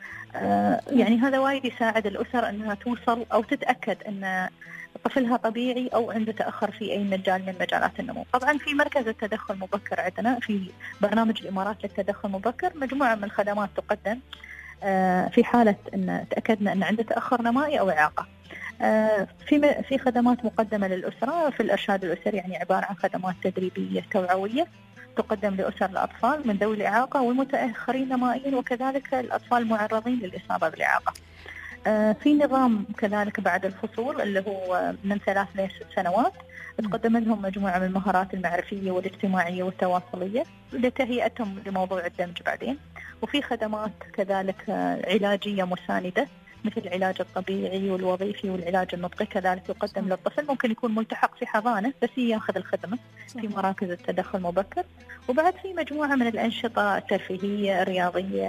آه يعني هذا وايد يساعد الأسر أنها توصل أو تتأكد أن طفلها طبيعي أو عنده تأخر في أي مجال من مجالات النمو. طبعا في مركز التدخل المبكر عندنا في برنامج الإمارات للتدخل المبكر مجموعة من الخدمات تقدم آه في حالة أن تأكدنا أن عنده تأخر نمائي أو إعاقة. آه في في خدمات مقدمة للأسرة في الإرشاد الأسري، يعني عبارة عن خدمات تدريبية توعوية تقدم لأسر الأطفال من ذوي الإعاقة والمتأخرين نمائيا، وكذلك الأطفال المعرضين للإصابة بالإعاقة. آه في نظام كذلك بعد الفصول اللي هو من ثلاث لست سنوات تقدم لهم مجموعة من المهارات المعرفية والاجتماعية والتواصلية لتهيئتهم لموضوع الدمج بعدين. وفي خدمات كذلك علاجية مساندة مثل العلاج الطبيعي والوظيفي والعلاج النطقي كذلك يقدم للطفل، ممكن يكون ملتحق في حضانة بس ياخذ الخدمة في مراكز التدخل المبكر. وبعد في مجموعة من الأنشطة الترفيهية الرياضية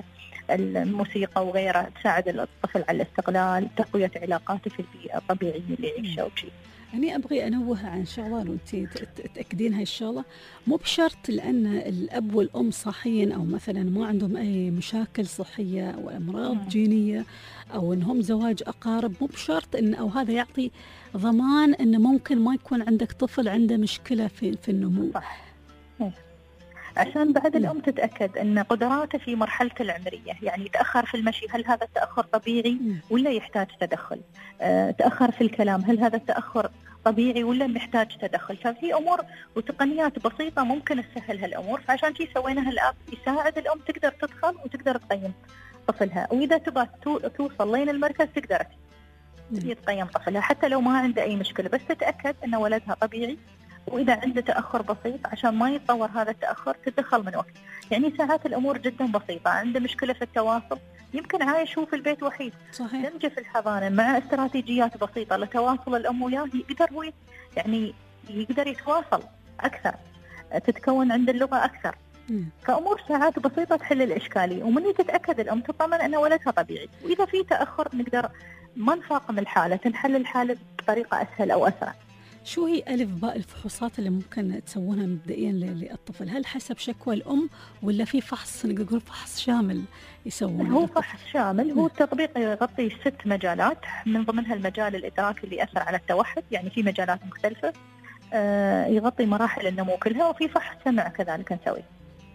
الموسيقى وغيرها تساعد الطفل على الاستقلال، تقوية علاقاته في البيئة الطبيعية اللي يعيشها وشي. أنا أبغي أنوه عن شغلة وأنت تأكدين هاي الشغلة، مو بشرط لأن الأب والأم صحيين أو مثلا ما عندهم أي مشاكل صحية أو أمراض مم. جينية أو أنهم زواج أقارب، مو بشرط أن أو هذا يعطي ضمان أنه ممكن ما يكون عندك طفل عنده مشكلة في, في النمو. صح. عشان بعد الأم تتأكد أن قدراته في مرحلة العمرية، يعني تأخر في المشي هل هذا التأخر طبيعي ولا يحتاج تدخل؟ أه تأخر في الكلام هل هذا التأخر طبيعي ولا محتاج تدخل؟ ففي أمور وتقنيات بسيطة ممكن تسهل هالأمور، فعشان شي سوينا هالآب يساعد الأم تقدر تدخل وتقدر تقيم طفلها، وإذا تبغى توصل لين المركز تقدر تقيم طفلها حتى لو ما عنده أي مشكلة، بس تتأكد أن ولدها طبيعي، وإذا عنده تأخر بسيط عشان ما يتطور هذا التأخر تدخل من وقت. يعني ساعات الأمور جدا بسيطة، عنده مشكلة في التواصل يمكن عايش هو في البيت وحيد، صحيح. دمجه في الحضانة مع استراتيجيات بسيطة لتواصل الأم وياه، يقدر هو يعني يقدر يتواصل أكثر، تتكون عند اللغة أكثر. مم. فأمور ساعات بسيطة تحل الإشكالية، ومن تتأكد الأم تطمن أن ولدها طبيعي، وإذا في تأخر نقدر ما نفاقم الحالة، تنحل الحالة بطريقة أسهل أو أسرع. شو هي ألف باء الفحوصات اللي ممكن تسوونها مبدئيا للطفل؟ هل حسب شكوى الأم ولا في فحص نقول فحص شامل يسوونه؟ هو فحص شامل، هو التطبيق يغطي ست مجالات، من ضمنها المجال الإدراكي اللي يأثر على التوحد، يعني في مجالات مختلفة، آه يغطي مراحل النمو كلها، وفي فحص سمع كذلك نسويه.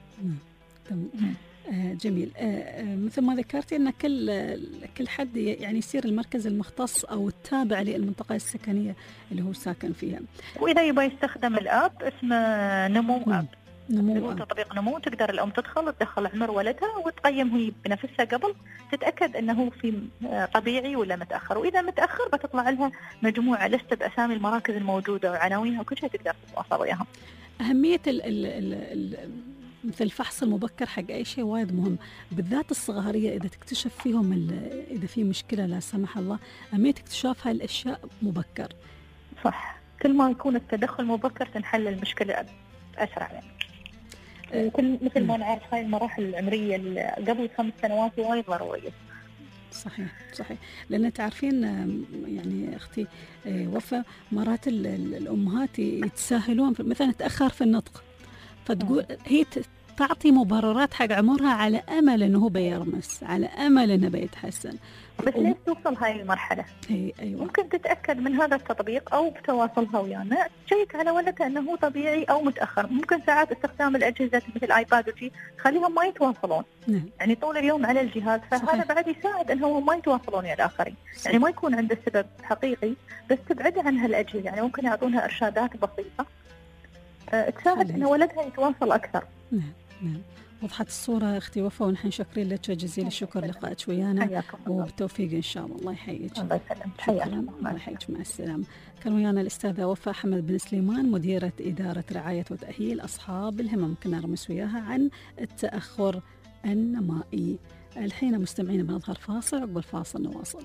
آه جميل. آه مثل ما ذكرتي أن كل كل حد يعني يصير المركز المختص أو التابع للمنطقة السكنية اللي هو ساكن فيها. وإذا يبغى يستخدم الآب اسمه نمو آب، نمو هو تطبيق نمو، تقدر الأم تدخل وتدخل عمر ولدها وتقيم هي بنفسها قبل، تتأكد أنه في طبيعي ولا متأخر، وإذا متأخر بتطلع لها مجموعة لستة بأسامي المراكز الموجودة وعناوينها وكل شيء تقدر تتواصل وياهم. أهمية ال ال ال ال مثل الفحص المبكر حق أي شيء وايد مهم، بالذات الصغارية إذا تكتشف فيهم إذا في مشكلة لا سمح الله، أهمية اكتشاف هاي الأشياء مبكر. صح، كل ما يكون التدخل مبكر تنحل المشكلة أسرع يعني. وكل مثل ما نعرف هاي المراحل العمرية اللي قبل خمس سنوات وايد ضرورية. صحيح صحيح، لأن تعرفين يعني أختي وفاء مرات الأمهات يتساهلون مثلا تأخر في النطق، فتقول هي تعطي مبررات حق عمرها على أمل أنه هو بيرمس، على أمل أنه بيتحسن. بس ليش توصل هاي المرحلة؟ هي أيوة. ممكن تتأكد من هذا التطبيق أو بتواصلها ويانا، تشيك على ولدها أنه هو طبيعي أو متأخر. ممكن ساعات استخدام الأجهزة مثل الآيباد وشي تخليهم ما يتواصلون، نعم. يعني طول اليوم على الجهاز، فهذا صحيح. بعد يساعد أنهم ما يتواصلون ويا الآخرين، يعني ما يكون عنده سبب حقيقي، بس تبعد عن هالأجهزة، يعني ممكن يعطونها إرشادات بسيطة أه تساعد أن ولدها يتواصل أكثر. نعم نعم. وضحت الصورة أختي وفاء، ونحن شاكرين لك جزيل الشكر لقائك ويانا، وبالتوفيق إن شاء الله. الله يحييك. الله يسلمك. شكرا. الله يحييك. مع السلامة. كان ويانا الأستاذة وفاء حمد بن سليمان، مديرة إدارة رعاية وتأهيل أصحاب الهمم، كنا نرمس وياها عن التأخر النمائي. الحين مستمعين بنظهر فاصل، عقب الفاصل نواصل.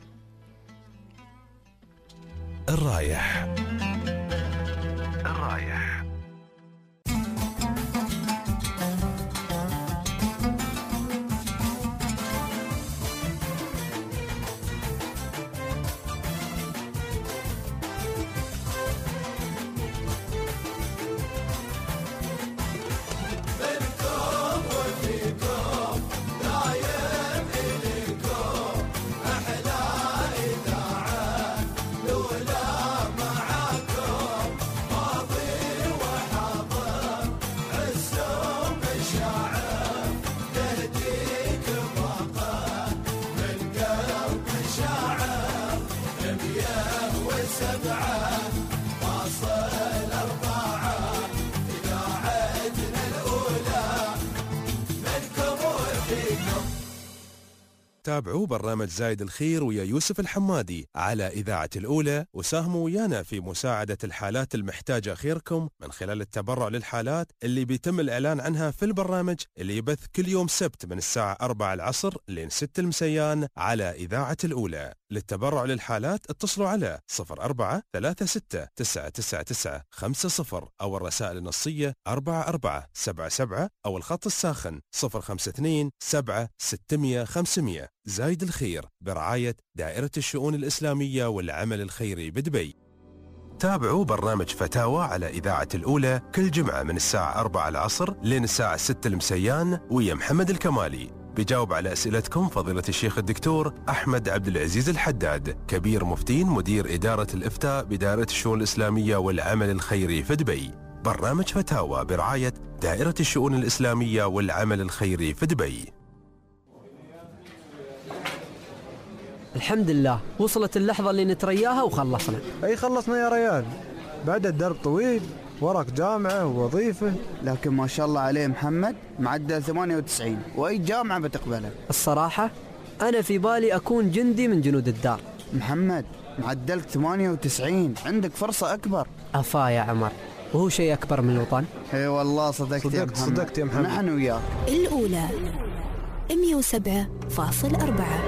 الرايح الرايح تابعوا برنامج زايد الخير ويا يوسف الحمادي على إذاعة الأولى، وساهموا ويانا في مساعدة الحالات المحتاجة خيركم من خلال التبرع للحالات اللي بيتم الإعلان عنها في البرنامج اللي يبث كل يوم سبت من الساعة أربعة العصر لين ستة المسيان على إذاعة الأولى. للتبرع للحالات اتصلوا على صفر أربعة ثلاثة ستة تسعة تسعة تسعة خمسة صفر أو الرسائل النصية أربعة أربعة سبعة سبعة أو الخط الساخن صفر خمسة اثنين سبعة ستمية خمسمية. زايد الخير برعاية دائرة الشؤون الإسلامية والعمل الخيري بدبي. تابعوا برنامج فتاوى على إذاعة الأولى كل جمعة من الساعة أربعة العصر لين الساعة ستة المسيان ويا محمد الكمالي. بيجاوب على أسئلتكم فضيلة الشيخ الدكتور أحمد عبد العزيز الحداد، كبير مفتين مدير إدارة الإفتاء بدائرة الشؤون الإسلامية والعمل الخيري في دبي. برنامج فتاوى برعاية دائرة الشؤون الإسلامية والعمل الخيري في دبي. الحمد لله وصلت اللحظة اللي نترياها وخلصنا. أي خلصنا يا ريال، بعد الدرب طويل، ورق جامعة ووظيفة. لكن ما شاء الله عليه محمد معدل ثمانية وتسعين، وأي جامعة بتقبله. الصراحة أنا في بالي أكون جندي من جنود الدار. محمد معدلك ثمانية وتسعين، عندك فرصة أكبر. أفا يا عمر، وهو شيء أكبر من الوطن؟ اي والله صدقت, صدقت يا محمد. صدقت يا محمد. نحن وياك. الأولى مئة وسبعة فاصل أربعة.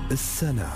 السنة.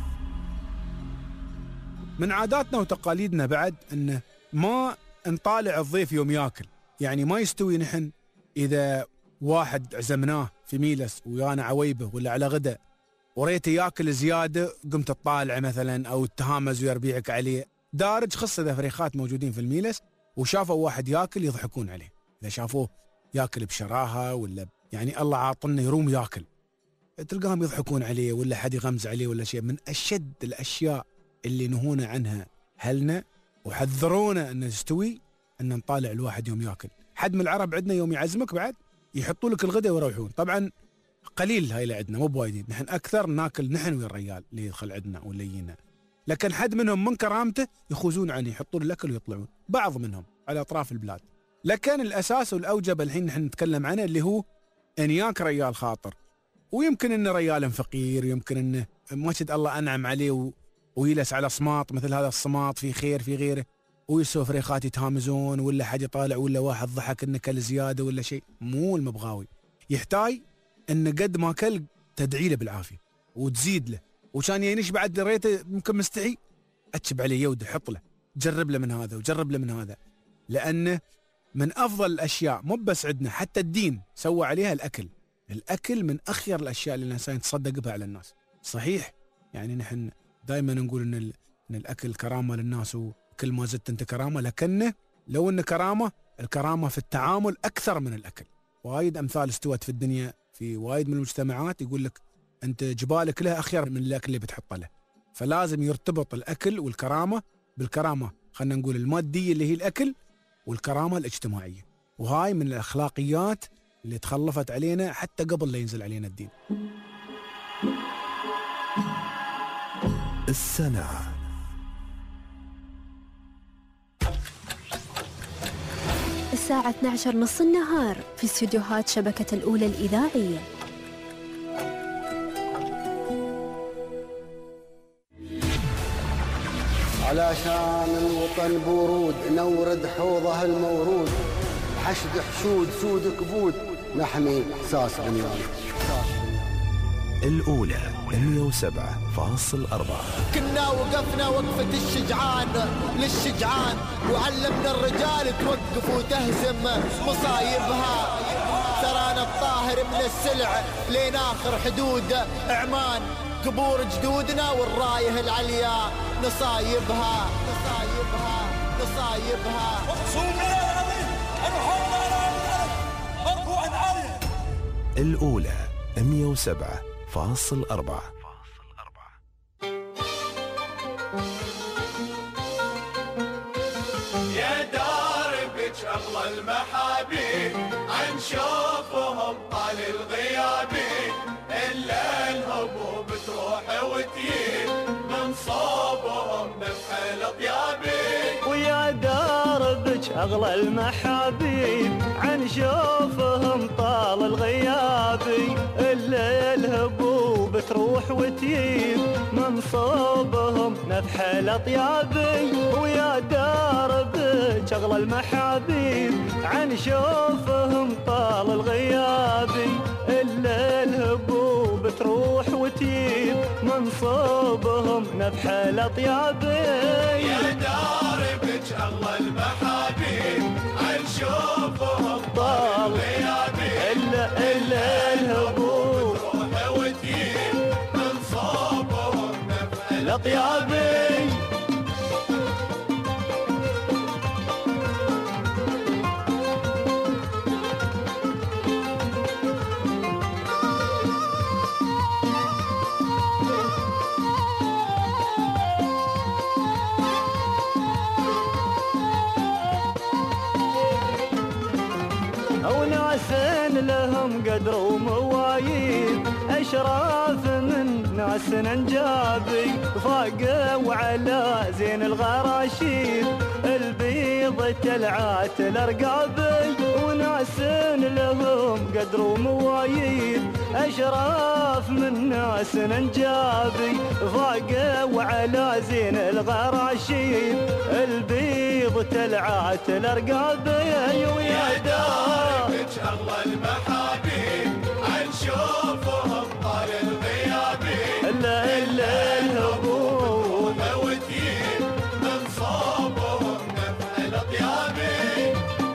من عاداتنا وتقاليدنا بعد أنه ما نطالع الضيف يوم ياكل، يعني ما يستوي نحن إذا واحد عزمناه في ميلس ويانا عويبه ولا على غدا وريته ياكل زيادة قمت تطالع مثلا أو تهامز ويربيعك عليه. دارج خص إذا فريخات موجودين في الميلس وشافوا واحد ياكل يضحكون عليه، إذا شافوه ياكل بشراهة ولا يعني الله عاطلنا يروم ياكل تلقاهم يضحكون عليه ولا حد يغمز عليه ولا شيء. من أشد الأشياء اللي نهونا عنها هلنا وحذرونا أن نستوي أن نطالع الواحد يوم ياكل. حد من العرب عندنا يوم يعزمك بعد يحطوا لك الغداء ويروحون. طبعا قليل هاي اللي عندنا مو بوايدين، نحن أكثر ناكل نحن ويا الرجال اللي يدخل عندنا ولا يجينا، لكن حد منهم من كرامته يخوزون عنه يحطون الأكل ويطلعون، بعض منهم على أطراف البلاد. لكن الأساس والأوجب الحين نحن نتكلم عنه اللي هو أن ياك رجال خاطر، ويمكن أنه رجال فقير، يمكن أنه ما شد الله أنعم عليه و... ويلس على صماط مثل هذا الصماط في خير في غيره ويسوى فريخات يتهامزون ولا حد يطالع ولا واحد ضحك انه كل زياده ولا شيء. مو المبغاوي يحتاج ان قد ما كل تدعي له بالعافيه وتزيد له، وكان ينش بعد ريته ممكن مستحي اتشب عليه يود حط له جرب له من هذا وجرب له من هذا، لانه من افضل الاشياء مو بس عندنا حتى الدين سوى عليها الاكل. الاكل من اخير الاشياء اللي الانسان يتصدق بها على الناس. صحيح يعني نحن دائما نقول ان ان الاكل كرامه للناس وكل ما زدت انت كرامه، لكنه لو ان كرامه الكرامه في التعامل اكثر من الاكل. وايد امثال استوت في الدنيا في وايد من المجتمعات يقول لك انت جبالك له اخير من الاكل اللي بتحطه له. فلازم يرتبط الاكل والكرامه بالكرامه خلينا نقول الماديه اللي هي الاكل والكرامه الاجتماعيه، وهاي من الاخلاقيات اللي تخلفت علينا حتى قبل لا ينزل علينا الدين. السنة. الساعة اثني عشر نص النهار في استديوهات شبكة الأولى الإذاعية. علشان الوطن بورود نورد حوضه المورود، حشد حشود سود كبود نحمي إحساس بنيان. الأولى مئة وسبعة فاصلة أربعة. كنا وقفنا وقفة الشجعان للشجعان، وعلمنا الرجال توقف وتهزم مصايبها. ترانا الطاهر من السلع لين آخر حدود عمان، قبور جدودنا والرايه العليا نصايبها نصايبها نصايبها. الأولى مئة وسبعة فاصلة أربعة. يا داربك أغلى المحابيب عن شوفهم طال الغياب، إلا الهبوب تروح وتجيب من صوبهم نفح الأطياب. ويا دربك أغلى المحابيب عن شوفهم طال الغياب، إلا الهبوب تروح وتجيب من صوبهم نفح الأطياب. ويا دربك أغلى المحابيب عن شوفهم طال الغياب، إلا الهبوب تروح وتجيب من صوبهم نفح الأطياب. يا داربك أغلى المحابيب عن شوفهم طال الغياب، إلا إلا الهبوب تروح وتجيب من صوبهم نفح الأطياب. لهم قدر وموايب، أشراف من ناس ننجابي، فاقوا على زين الغراشيب، البيض تلعات الأرقابي، وناس لهم قدر وموايب، أشراف من ناس ننجابي، فاقوا على زين الغراشيب، البيض تلعات الأرقابي. ويا داربك أغلى المحابيب عن شوفهم طال الغياب، إلا إلا الهبوط مودين من صوبهم نفع الأطيابي.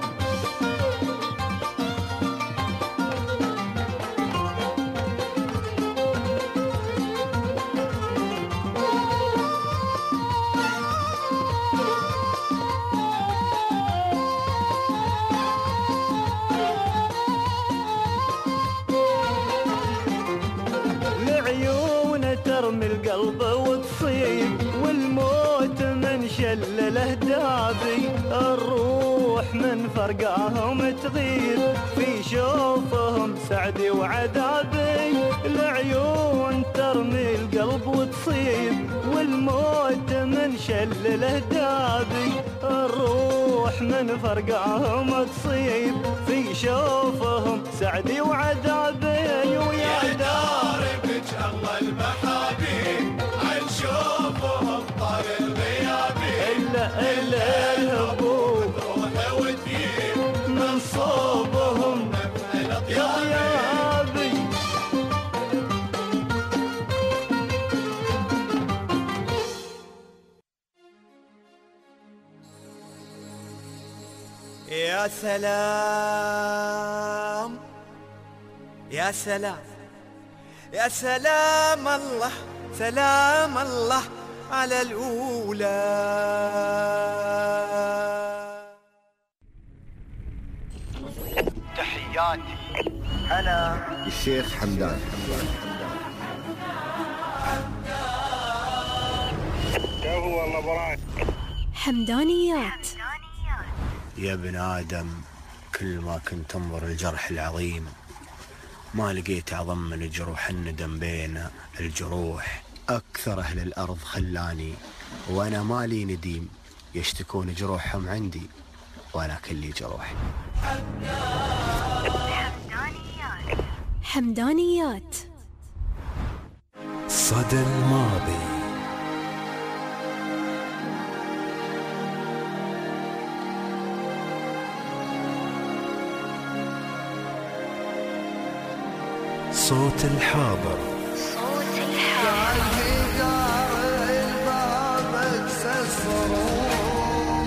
ترمي القلب وتصيب والموت من شلله دابي. الروح من فرقاهم تغيب في شوفهم سعدي وعذابي. العيون ترمي القلب وتصيب والموت من شلله دابي. الروح من فرقاهم تصيب في شوفهم سعدي وعذابي. ويا داربك الله المحابين عن شوفهم طال الغيابي. إلا إلا الهبوط روحه وتجيب من صوبهم نفع الأطيابي. يا سلام يا سلام يا سلام الله سلام الله على الأولى. تحياتي أنا الشيخ حمدان. هو الله براك. حمدانيات. يا ابن آدم كل ما كنت تنظر الجرح العظيم ما لقيت أعظم من جروح الندم بين الجروح. أكثر أهل الأرض خلاني وأنا مالي نديم يشتكون جروحهم عندي ولكن لي جروح. حمدانيات. حمدانيات. صدى الماضي. صوت الحاضر. صوت الحاضر. في دار الباب الصروم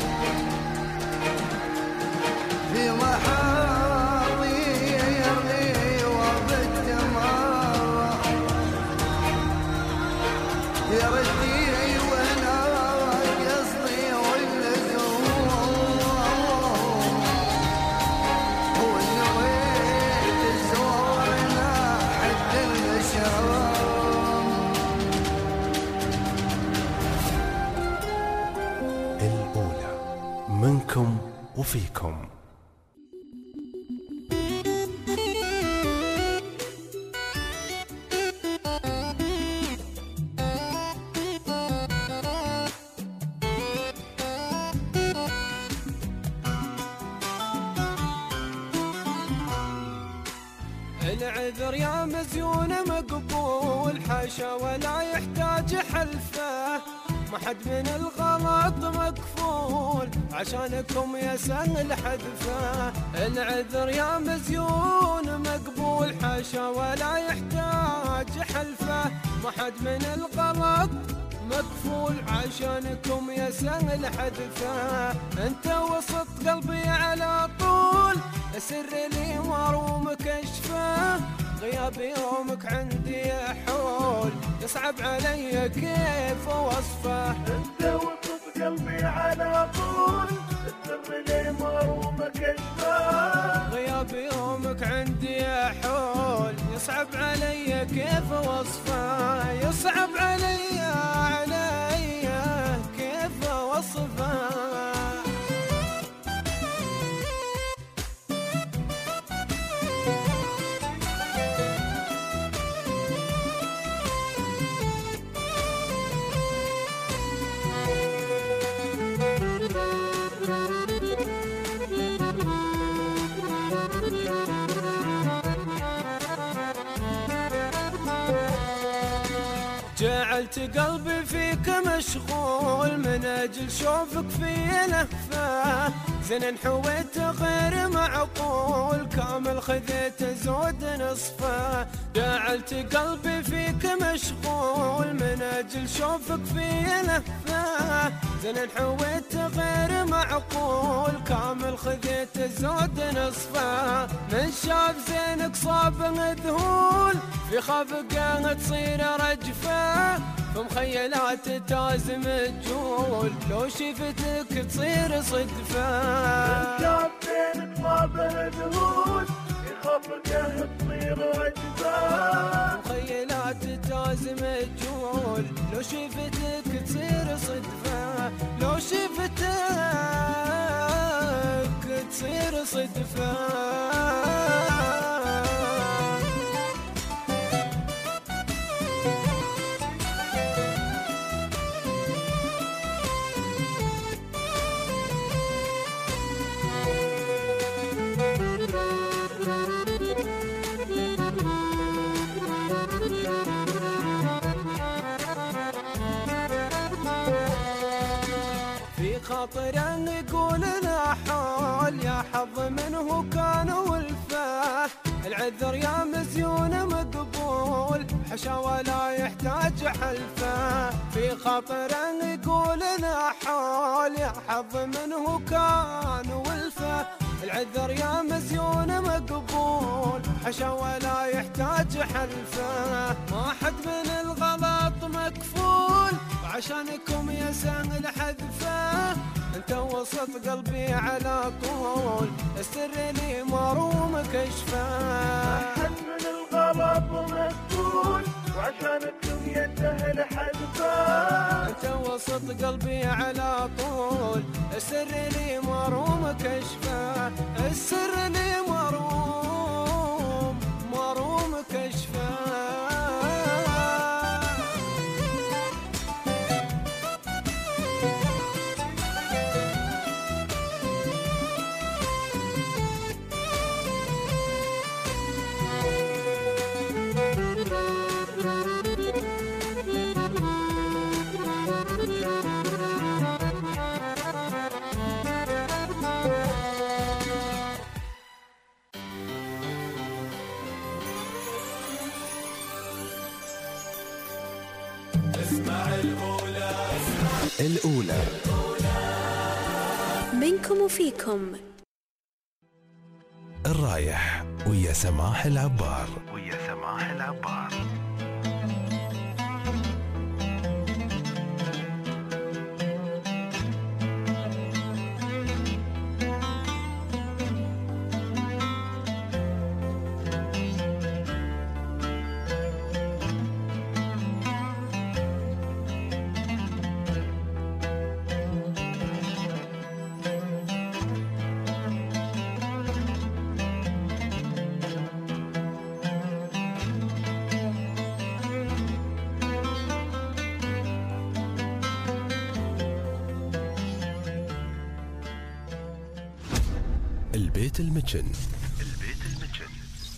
في محاضي يرلي وبالدمار يردي وانا قصدي واللزوم ونويت الزورنا حد المشام. الأولى منكم وفيكم. العذر يا مزيون مقبول حاشا ولا يحتاج حلفه. ما حد من الغلط مكفول عشانكم يا سهل حذفه. العذر يا مزيون مقبول حاشا ولا يحتاج حلفه. ما حد من الغلط مكفول عشانكم يا سهل حذفه. انت وسط قلبي على طول سر لي مروم كشفه. غياب يومك عندي حول يصعب علي كيف وصفه. انت وسط قلبي على طول سر لي مروم كشفه. غياب يومك عندي حول يصعب علي كيف وصفه. يصعب علي علي كيف وصفه. جعلت قلبي فيك مشغول من أجل شوفك في لهفة. زين نحويت غير معقول كامل خذيت زود نصفه جعلت قلبي فيك مشغول من أجل شوفك في لهفه زين نحويت غير معقول كامل خذيت زود نصفه من شاف زينك صاب ذهول في خفقه تصير رجفه بمخيلات تازم الجول لو شفتك تصير صدفة شاف زينك صاب ذهول يخافك تصير رجفة بمخيلات تازم الجول لو شفتك تصير صدفة لو شفتك تصير صدفة خاطر يقول لا حول يا حظ منه كان والفاه العذر يا مزيون مقبول حشا ولا يحتاج حلفه في خاطر يقول لا حول يا حظ منه كان والفاه العذر يا مزيون مقبول حشا ولا يحتاج حلفه ما حد من الغلط مكفول وعشانكم يا سهل حذفه انت وسط قلبي على طول السر لي مروم كشفه ما حد من الغلط مكفول وعشانكم يا سهل حذفه انت وسط قلبي على طول السر لي مروم كشفه السر لي مروم مروم كشفه الأولى منكم وفيكم الرايح ويا سماح العبار ويا سماح العبار البيت المجن. البيت المجن.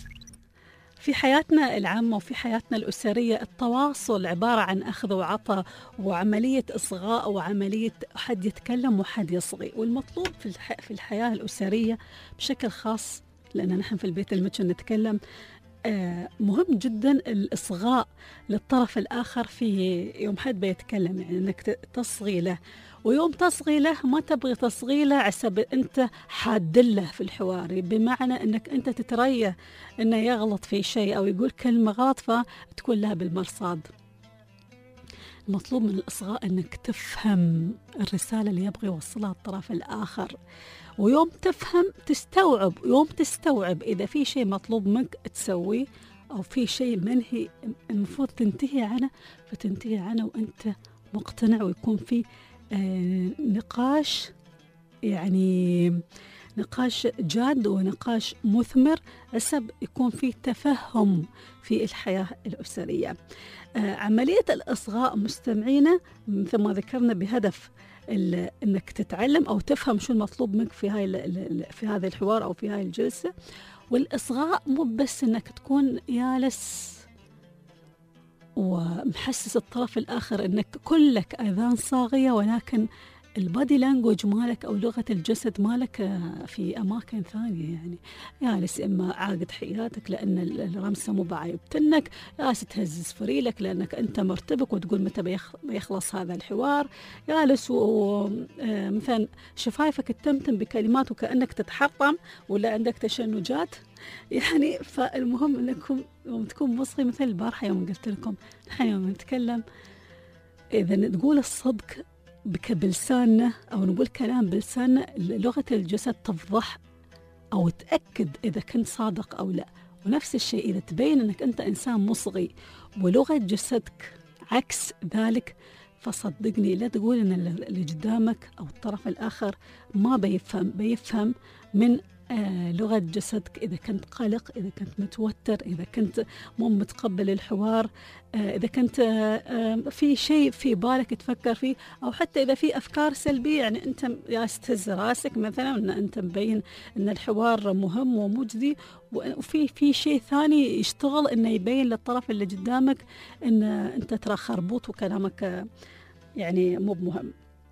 في حياتنا العامة وفي حياتنا الأسرية التواصل عبارة عن أخذ وعطاء وعملية إصغاء وعملية حد يتكلم وحد يصغي، والمطلوب في الح... في الحياة الأسرية بشكل خاص لأن نحن في البيت المجن نتكلم آه مهم جدا الإصغاء للطرف الآخر في يوم حد بيتكلم، يعني أنك تصغي له، ويوم تصغي له ما تبغي تصغي له عسب أنت حادله في الحوار، بمعنى أنك أنت تتريه أنه يغلط في شيء أو يقول كلمة غلط فتكون لها بالمرصاد. المطلوب من الإصغاء أنك تفهم الرسالة اللي يبغي يوصلها الطرف الآخر، ويوم تفهم تستوعب، يوم تستوعب إذا في شيء مطلوب منك تسويه أو في شيء منهي المفروض تنتهي عنه فتنتهي عنه وأنت مقتنع، ويكون في آه نقاش، يعني نقاش جاد ونقاش مثمر حسب يكون في تفهم في الحياة الأسرية. آه عملية الإصغاء مستمعينا مثل ما ذكرنا بهدف انك تتعلم او تفهم شو المطلوب منك في هاي في هذا الحوار او في هاي الجلسه. والاصغاء مو بس انك تكون جالس ومحسس الطرف الاخر انك كلك اذان صاغيه، ولكن البادي لانجوج مالك أو لغة الجسد مالك في أماكن ثانية، يعني جالس إما عاقد حياتك لأن الرمسة مو بعايبتنك، جالس تهزز فريلك لأنك أنت مرتبك وتقول متى بيخلص هذا الحوار، جالس ومثلا شفايفك تتمتم بكلمات وكأنك تتحطم ولا عندك تشنجات. يعني فالمهم أنكم يوم تكون مصغي مثل البارحة يوم قلت لكم نحن يوم نتكلم إذا تقول الصدق بلساننا أو نقول كلام بلساننا، لغة الجسد تفضح أو تأكد إذا كنت صادق أو لا. ونفس الشيء إذا تبين أنك أنت إنسان مصغي ولغة جسدك عكس ذلك، فصدقني لا تقول أن اللي قدامك أو الطرف الآخر ما بيفهم بيفهم من آه لغة جسدك. إذا كنت قلق، إذا كنت متوتر، إذا كنت مو متقبل الحوار، آه إذا كنت آه آه في شيء في بالك تفكر فيه، أو حتى إذا في أفكار سلبية، يعني أنت جالس تهز راسك مثلا أن أنت مبين أن الحوار مهم ومجدي، وفي في شيء ثاني يشتغل أنه يبين للطرف اللي قدامك أن أنت ترى خربوط وكلامك آه يعني مو مهم.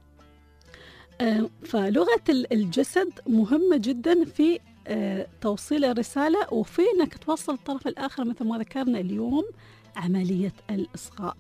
فلغة الجسد مهمة جدا في توصيل الرسالة وفي أنك توصل الطرف الآخر مثل ما ذكرنا اليوم عملية الإصغاء.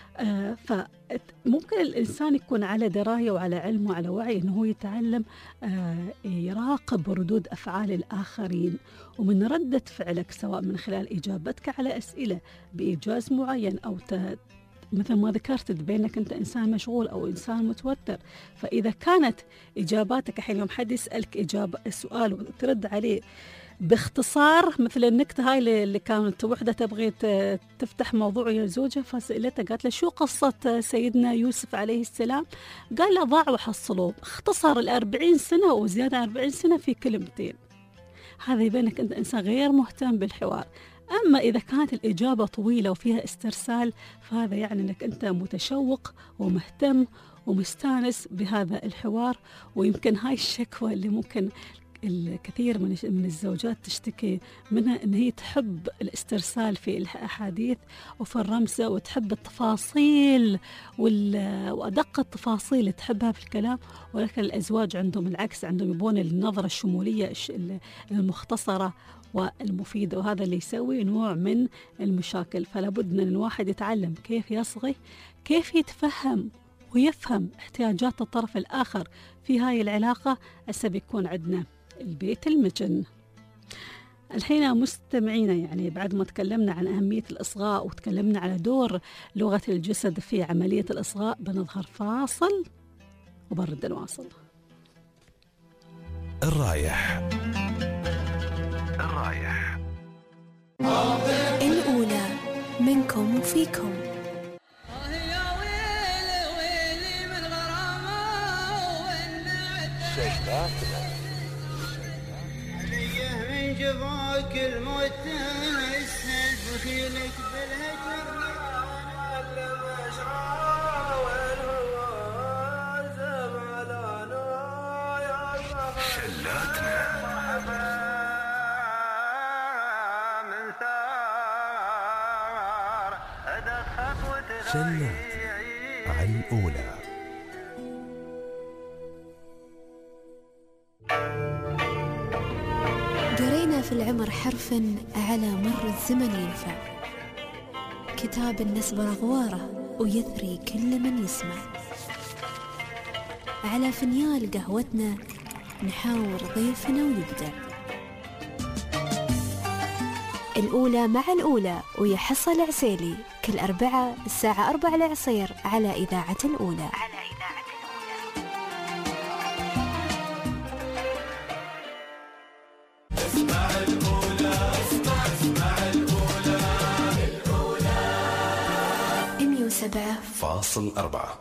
فممكن الإنسان يكون على دراية وعلى علم وعلى وعي أنه يتعلم يراقب ردود أفعال الآخرين، ومن ردة فعلك سواء من خلال إجابتك على أسئلة بإيجاز معين أو مثل ما ذكرت بينك أنت إنسان مشغول أو إنسان متوتر، فإذا كانت إجاباتك حين يوم حد يسألك إجابة السؤال وترد عليه باختصار، مثل النكتة هاي اللي كانت وحدة تبغي تفتح موضوع يا زوجها فسألتها قالت له شو قصة سيدنا يوسف عليه السلام؟ قال له ضاع وحصلوه، اختصر الأربعين سنة وزيادة أربعين سنة في كلمتين. هذا يبينك أنت إنسان غير مهتم بالحوار. أما إذا كانت الإجابة طويلة وفيها استرسال فهذا يعني أنك أنت متشوق ومهتم ومستانس بهذا الحوار. ويمكن هاي الشكوى اللي ممكن الكثير من من الزوجات تشتكي منها، أن هي تحب الاسترسال في الأحاديث وفي الرمسة وتحب التفاصيل وأدق التفاصيل تحبها في الكلام، ولكن الأزواج عندهم العكس، عندهم يبون النظرة الشمولية المختصرة والمفيدة، وهذا اللي يسوي نوع من المشاكل. فلا بد أن الواحد يتعلم كيف يصغي، كيف يتفهم ويفهم احتياجات الطرف الآخر في هاي العلاقة. هسه بيكون عندنا البيت المجن. الحين مستمعينا، يعني بعد ما تكلمنا عن أهمية الإصغاء وتكلمنا على دور لغة الجسد في عملية الإصغاء، بنظهر فاصل وبرد نواصل. الرايح الرايح الأولى منكم وفيكم. من جفاك الموت تسهل بخيلك بالهجر شلات عن الأولى. قرينا في العمر حرف على مر الزمن ينفع، كتاب النسبة غواره ويثري كل من يسمع. على فنيال قهوتنا نحاور ضيفنا ونبدأ الأولى مع الأولى ويحصل عسيلي كل أربعة الساعة أربعة العصير على إذاعة الأولى. اسمع الأولى، اسمع اسمع الأولى، الأولى مية وسبعة فاصل أربعة.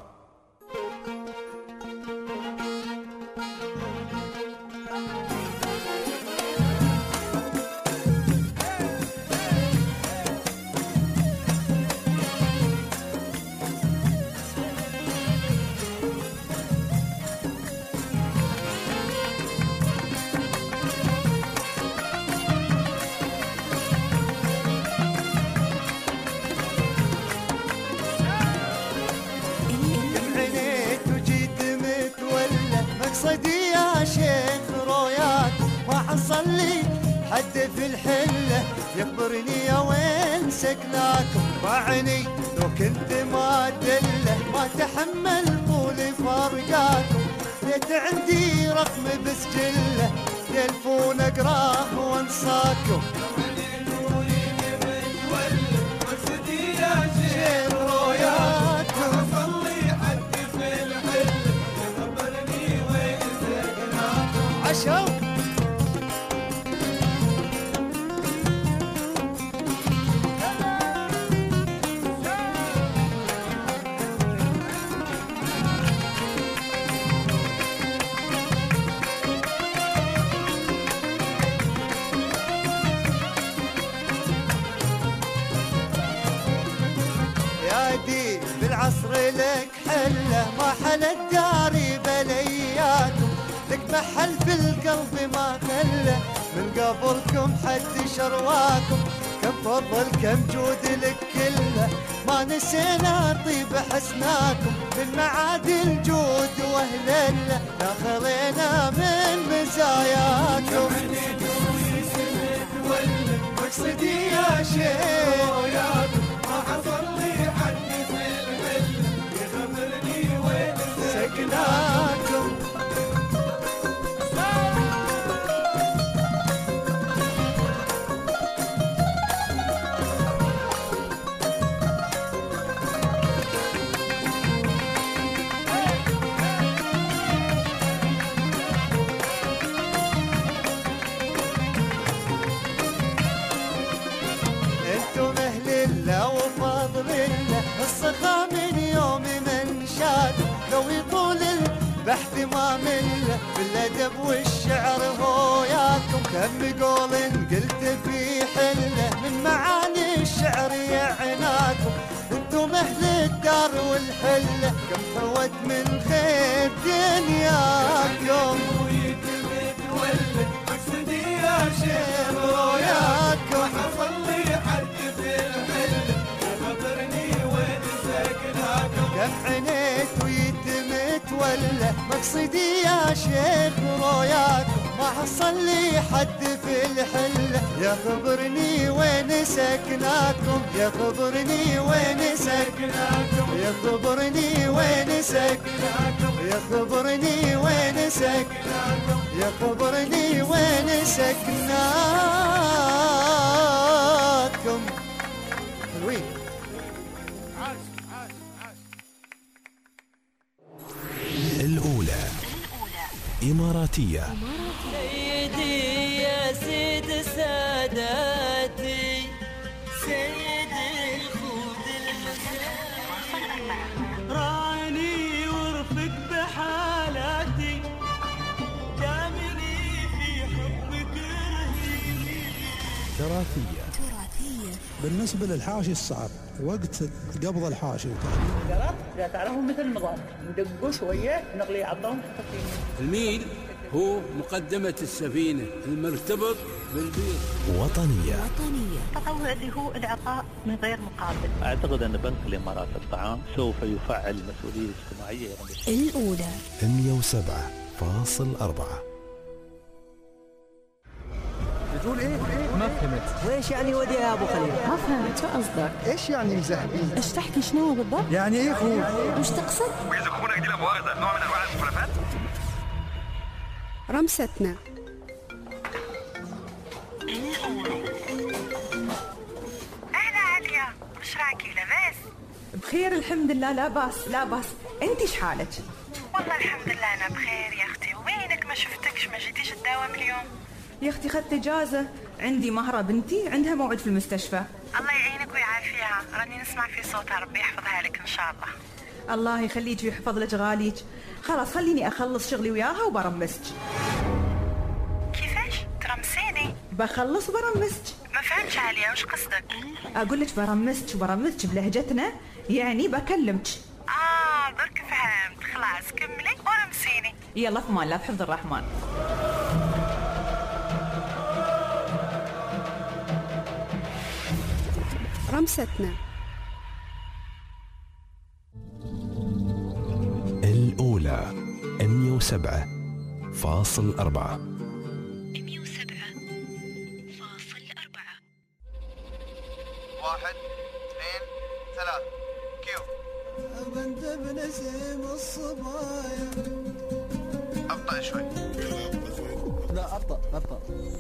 مقصدي يا شيخ روياك ما حصل لي حد في الحلة يخبرني يا وين سكناكم. باعني لو كنت ما دله ما تحمل طول فرقاكم. ليت عندي رقم بسجله تلفون اقراه وانساكم. مقصدي يا شيخ روياكم ما حصل لي حد في الحلة يخبرني وين سكناكم. عشوق بالعصر لك حله ما حلت داري بلياتكم. لك محل في القلب ما خله من قبلكم حد شرواكم. كم فضل كم جود لك كله ما نسينا طيب حسناكم. من معادي الجود واهلله لا خلينا من مزاياكم. مقصدي يا شيخ ما حصل لي حد في الحل يخبرني وين سكناكم. انتم اهل الله وفضل الله الصفا من يوم من شاد. لو يطول البحث ما مله بالادب والشعر هوياكم. كم قول قلت في حله من معاني الشعر يعناكم. انتم اهل الدار والحله كم حوت من خير دنياكم. مقصدي يا شيخ روياكم حصل لي حد في الحل يخبرني وين سكناكم. كم عنيت ويتمت ولا مقصدي يا شيخ روياكم ما حصل لي حد في الحل يخبرني وين سكناكم. يخبرني وين سكناكم. يخبرني وين سكناكم. يخبرني وين سكناكم. يخبرني وين سكناكم. حلوين. الأولى إماراتية. سيدي يا سيد ساداتي سيدي الخود المساكين راني ورفق بحالاتي جاملي في حبك رهيني. تراثية. بالنسبة للحاشي الصعب وقت قبض الحاشي قرأت لا تعرفهم مثل النظام ندقوا شوية نغلي عظهم خفيفين. الميل هو مقدمة السفينة المرتبط بالبير. وطنية. وطنية التطوع اللي هو العطاء من غير مقابل. أعتقد أن بنك الإمارات الطعام سوف يفعل المسؤولية الاجتماعية. الأولى مئة وسبعة فاصل أربعة. بتقول ايه؟ ما فهمت. وإيش يعني ودي يا أبو خليل؟ ما فهمت شو قصدك؟ ايش يعني مزهقين؟ ايش تحكي شنو بالضبط؟ يعني ايه خوف؟ وش تقصد؟ وإذا أخونا دي لا مؤاخذة نوع من أنواع المخالفات؟ رمستنا. أهلا عليا، وش راكي لاباس؟ بخير الحمد لله لا باس لا باس. انت ايش حالك؟ والله الحمد لله أنا بخير يا أختي. وينك ما شفتكش ما جيتيش تداوم اليوم؟ يا اختي خدت اجازه، عندي مهره بنتي عندها موعد في المستشفى. الله يعينك ويعافيها، راني نسمع في صوتها ربي يحفظها لك ان شاء الله. الله يخليك ويحفظ لك غاليك. خلاص خليني اخلص شغلي وياها وبرمسك. كيفاش ترمسيني؟ بخلص وبرمسك. ما فهمتش عليا وش قصدك؟ اقول لك برمسك وبرمسك بلهجتنا يعني بكلمك. اه برك فهمت. خلاص كملي ورمسيني. يلا في مان الله بحفظ الرحمن. رمستنا. الأولى مئة وسبعة فاصل أربعة. مئة وسبعة فاصل أربعة. واحد اثنين ثلاث كيو. بنت بنسيم الصبايا. أبطأ شوي. لا أبطأ أبطأ.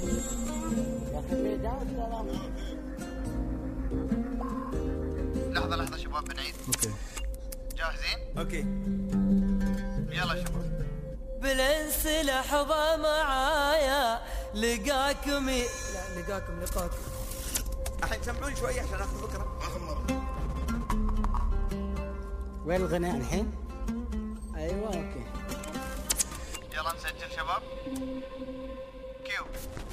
لحظة لحظة شباب بنعيد. اوكي. جاهزين؟ اوكي. يلا شباب. بالانس لحظة معايا لقاكم ي... لا لقاكم لقاكم. الحين سمعوني شوي عشان اخذ فكرة. اخر مرة. وين الغناء الحين؟ ايوه اوكي. يلا نسجل شباب. كيو.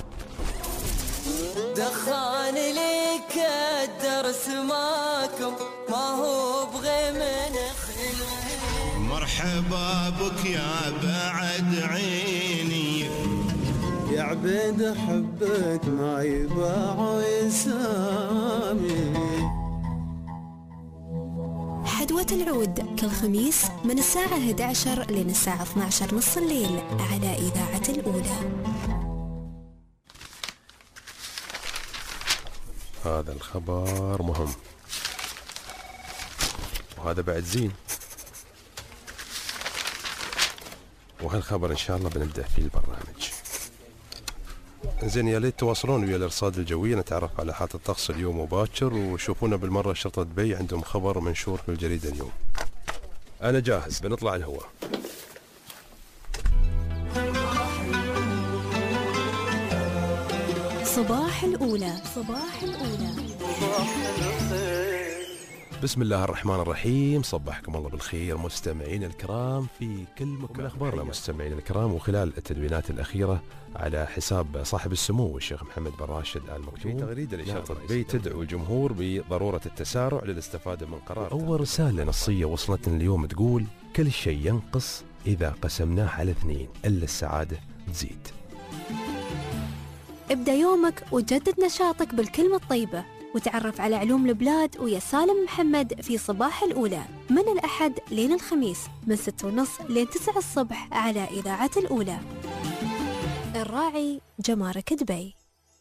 دخان ليك الدرس ماكم ما هو بغي من خلوه. مرحبا بك يا بعد عيني يا عبيد حبك ما يباع يسامي. حدوة العود كل خميس من الساعة إحدى عشر لين الساعة اثني عشر نص الليل على إذاعة الأولى. هذا الخبر مهم وهذا بعد زين، وهالخبر إن شاء الله بنبدأ فيه البرنامج. زين، يا ليت تواصلون ويا الارصاد الجويه نتعرف على حالة الطقس اليوم وباكر، وشوفونا بالمره شرطه دبي عندهم خبر منشور في الجريده اليوم. انا جاهز، بنطلع الهواء. صباح الاولى. صباح الاولى. بسم الله الرحمن الرحيم. صبحكم الله بالخير مستمعين الكرام في كل مكان. اخبارنا مستمعين الكرام، وخلال التدوينات الاخيره على حساب صاحب السمو الشيخ محمد بن راشد آل مكتوم، في تغريده لشرطه دبي تدعو الجمهور بضروره التسارع للاستفاده من قرار. اول رساله نصيه وصلتنا اليوم تقول: كل شيء ينقص اذا قسمناه على اثنين الا السعاده تزيد. ابدأ يومك وجدد نشاطك بالكلمة الطيبة، وتعرف على علوم البلاد ويا سالم محمد في صباح الأولى من الأحد لين الخميس من ستة ونص لين تسعة الصبح على إذاعة الأولى. الراعي جمارك دبي.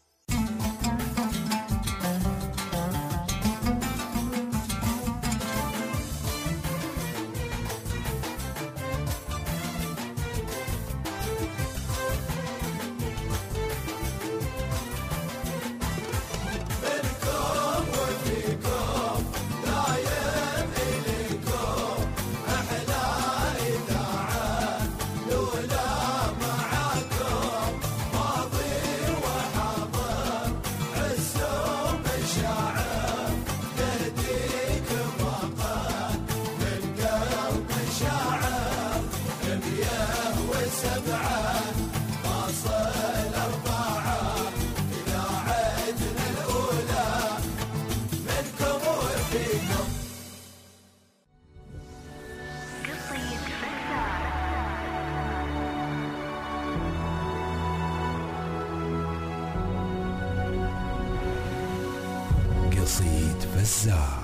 قصيد فزاع.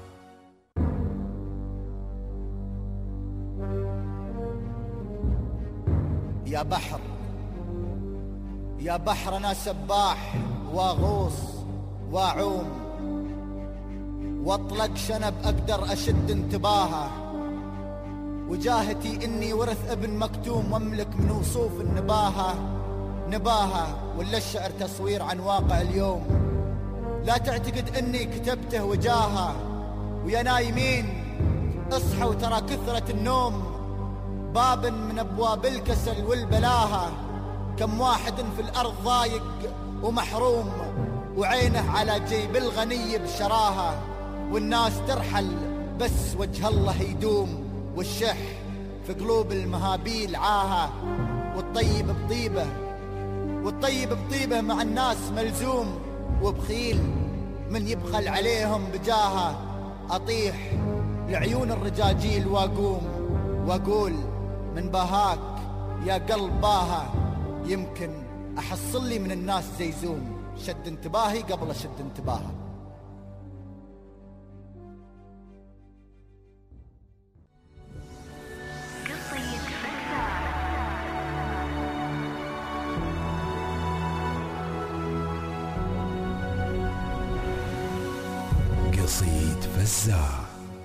يا بحر يا بحر أنا سباح واغوص واعوم، واطلق شنب أقدر أشد انتباهه، وجاهتي إني ورث ابن مكتوم واملك من وصوف النباهة نباهة، ولا الشعر تصوير عن واقع اليوم. لا تعتقد إني كتبته وجاهه، ويا نايمين اصحوا ترى كثرة النوم باب من أبواب الكسل والبلاهة. كم واحد في الأرض ضايق ومحروم، وعينه على جيب الغني بشراهة، والناس ترحل بس وجه الله يدوم، والشح في قلوب المهابيل عاهة. والطيب بطيبه والطيب بطيبه مع الناس ملزوم، وبخيل من يبخل عليهم بجاهه. أطيح لعيون الرجاجيل واقوم واقول من باهاك يا قلب باها، يمكن أحصل لي من الناس زيزوم، شد انتباهي قبل أشد انتباهه. رصيد فزاع.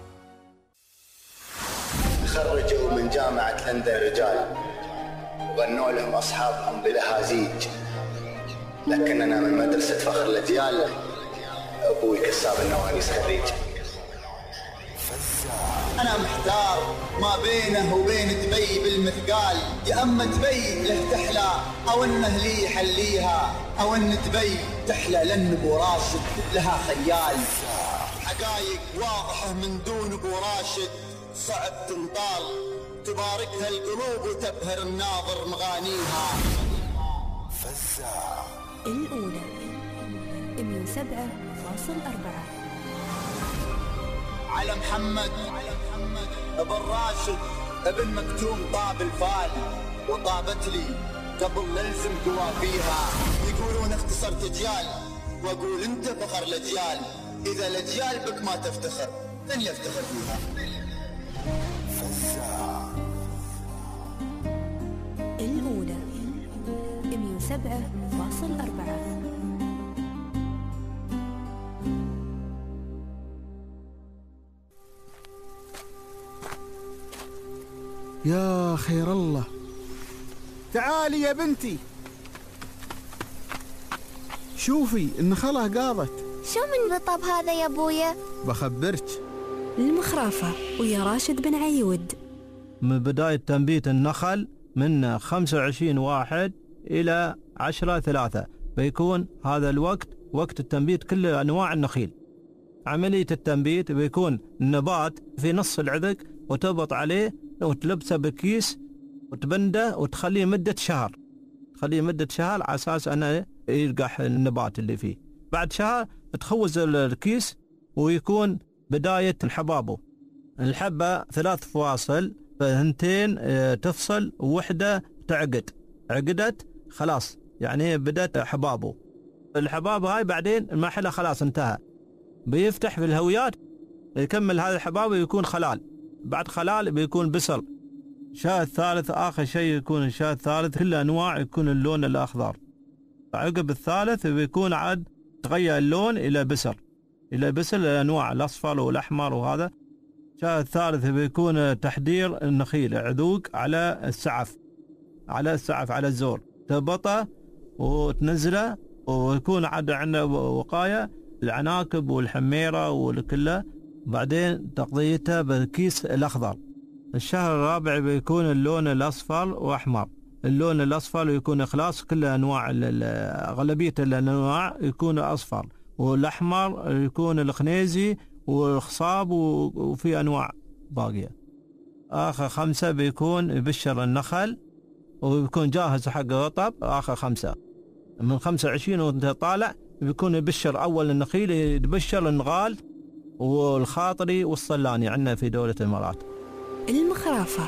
خرجوا من جامعة لندن رجال وغنوا لهم أصحابهم بلهازيج، لكننا من مدرسة فخر الأجيال، أبوي كساب النوانيس خريج. أنا محتار ما بينه وبين دبي بالمثقال، يا أما دبي له تحلى أو إنه لي يحليها، أو إن دبي تحلى لأن أبو راشد لها خيال. حقايق واضحة من دون أبو راشد صعب تنطال، تباركها القلوب وتبهر الناظر مغانيها. فزاع الأولى مية وسبعة فاصل أربعة. على محمد ابن راشد ابن مكتوم طاب الفال، وطابت لي قبل نلزم قوافيها. يقولون اختصرت اجيال واقول انت فخر الاجيال، اذا الاجيال بك ما تفتخر من يفتخر فيها. فزاع الأولى مية وسبعة فاصل أربعة. يا خير الله، تعالي يا بنتي شوفي النخلة قاضت. شو من رطب هذا يا ابويا؟ بخبرك. المخرافة ويا راشد بن عيود. من بداية تنبيت النخل من خمسة وعشرين واحد إلى عشرة ثلاثة بيكون هذا الوقت وقت التنبيت كل أنواع النخيل. عملية التنبيت بيكون النبات في نص العذق وتضبط عليه وتلبسه بكيس وتبنده وتخليه مدة شهر، تخليه مدة شهر على أساس أنه يلقح النبات اللي فيه. بعد شهر تخوز الكيس ويكون بداية الحبابه. الحبة ثلاث فواصل، فهنتين تفصل ووحدة تعقد، عقدت خلاص يعني بدأت حبابه. الحباب هاي بعدين المرحلة خلاص انتهى، بيفتح في الهويات يكمل هذا الحباب ويكون خلال. بعد خلال بيكون بسر. الشاة الثالث آخر شيء يكون الشاة الثالث كل أنواع يكون اللون الأخضر. عقب الثالث بيكون عاد تغير اللون إلى بسر، إلى بسر الأنواع الأصفر والأحمر. وهذا الشاة الثالث بيكون تحضير النخيل عذوق على السعف، على السعف على الزور، تبطه وتنزله ويكون عاد عندنا وقاية العناكب والحميرة والكلة. بعدين تغطيته بالكيس الأخضر. الشهر الرابع بيكون اللون الأصفر وأحمر. اللون الأصفر يكون إخلاص كل أنواع غالبية الأنواع يكون أصفر، والأحمر يكون الخنيزي والخصاب وفي أنواع باقية. آخر خمسة بيكون يبشر النخل ويكون جاهز حق رطب. آخر خمسة من خمسة وعشرين وانت طالع بيكون يبشر أول النخيل، يبشر النغال والخاطري والصلاني عندنا في دولة الإمارات. المخرافة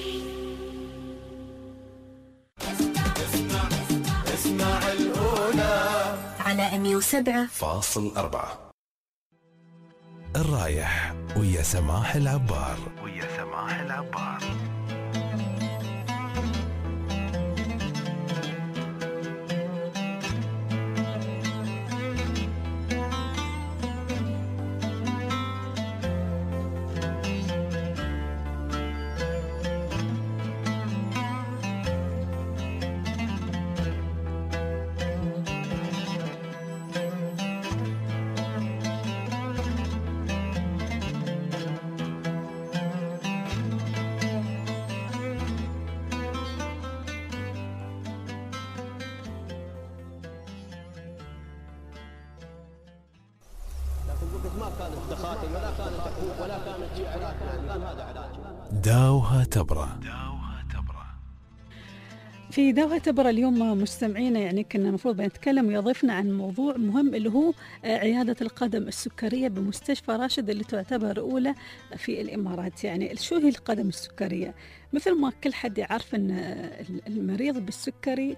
اسمع اسمع الأولى على مية وسبعة فاصل أربعة. الرايح ويا سماح العبار، ويا سماح العبار. داوها تبرى. في داوها تبرى اليوم مستمعينا يعني كنا المفروض بنتكلم ويضيفنا عن موضوع مهم اللي هو عيادة القدم السكرية بمستشفى راشد اللي تعتبر أولى في الإمارات. يعني شو هي القدم السكرية؟ مثل ما كل حد يعرف أن المريض بالسكري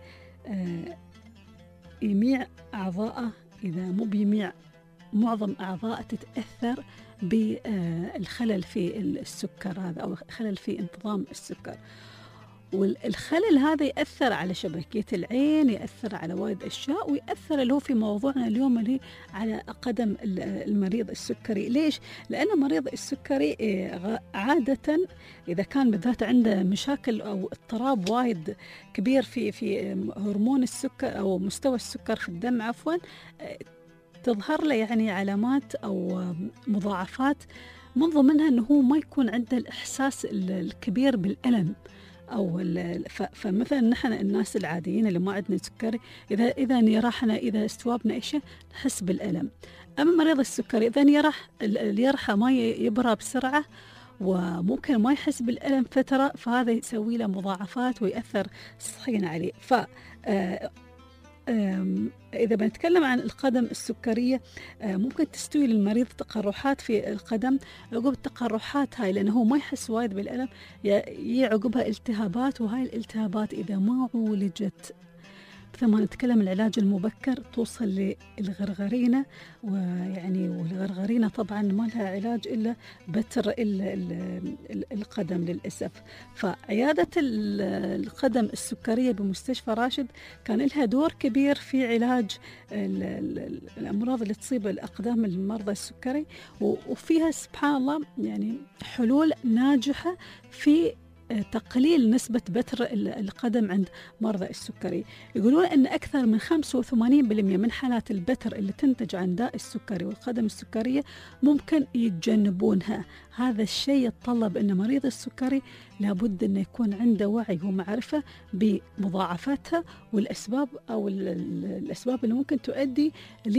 يميع أعضاءه، إذا مو بيميع معظم أعضاء تتأثر بالخلل في السكر هذا أو خلل في انتظام السكر. والخلل هذا يأثر على شبكية العين، يأثر على وايد أشياء، ويأثر اللي هو في موضوعنا اليوم اللي على قدم المريض السكري. ليش؟ لأن مريض السكري عادة إذا كان بالذات عنده مشاكل أو اضطراب وايد كبير في في هرمون السكر أو مستوى السكر في الدم عفوا، تظهر له يعني علامات أو مضاعفات، من ضمنها أنه هو ما يكون عنده الإحساس الكبير بالألم أو فمثلا نحن الناس العاديين اللي ما عندنا سكري إذا إذا نيرحنا إذا استوابنا إيش نحس بالألم. أما مريض السكري إذا نيرح اليرحة ما يبرى بسرعة وممكن ما يحس بالألم فترة، فهذا يسوي له مضاعفات ويأثر صحيا عليه. ف إذا بنتكلم عن القدم السكرية ممكن تستوي للمريض تقرحات في القدم عقب التقرحات هاي، لأنه هو ما يحس وايد بالألم، يعقبها التهابات، وهاي الالتهابات إذا ما عولجت مثل ما نتكلم العلاج المبكر توصل للغرغرينة، ويعني والغرغرينة طبعا ما لها علاج إلا بتر القدم للأسف. فعيادة القدم السكرية بمستشفى راشد كان لها دور كبير في علاج الأمراض اللي تصيب الأقدام المرضى السكري، وفيها سبحان الله يعني حلول ناجحة في تقليل نسبة بتر القدم عند مرضى السكري. يقولون أن أكثر من خمسة وثمانين بالمئة من حالات البتر اللي تنتج عن داء السكري والقدم السكرية ممكن يتجنبونها. هذا الشيء يتطلب أن مريض السكري لابد أن يكون عنده وعي ومعرفة بمضاعفاتها والأسباب أو الأسباب اللي ممكن تؤدي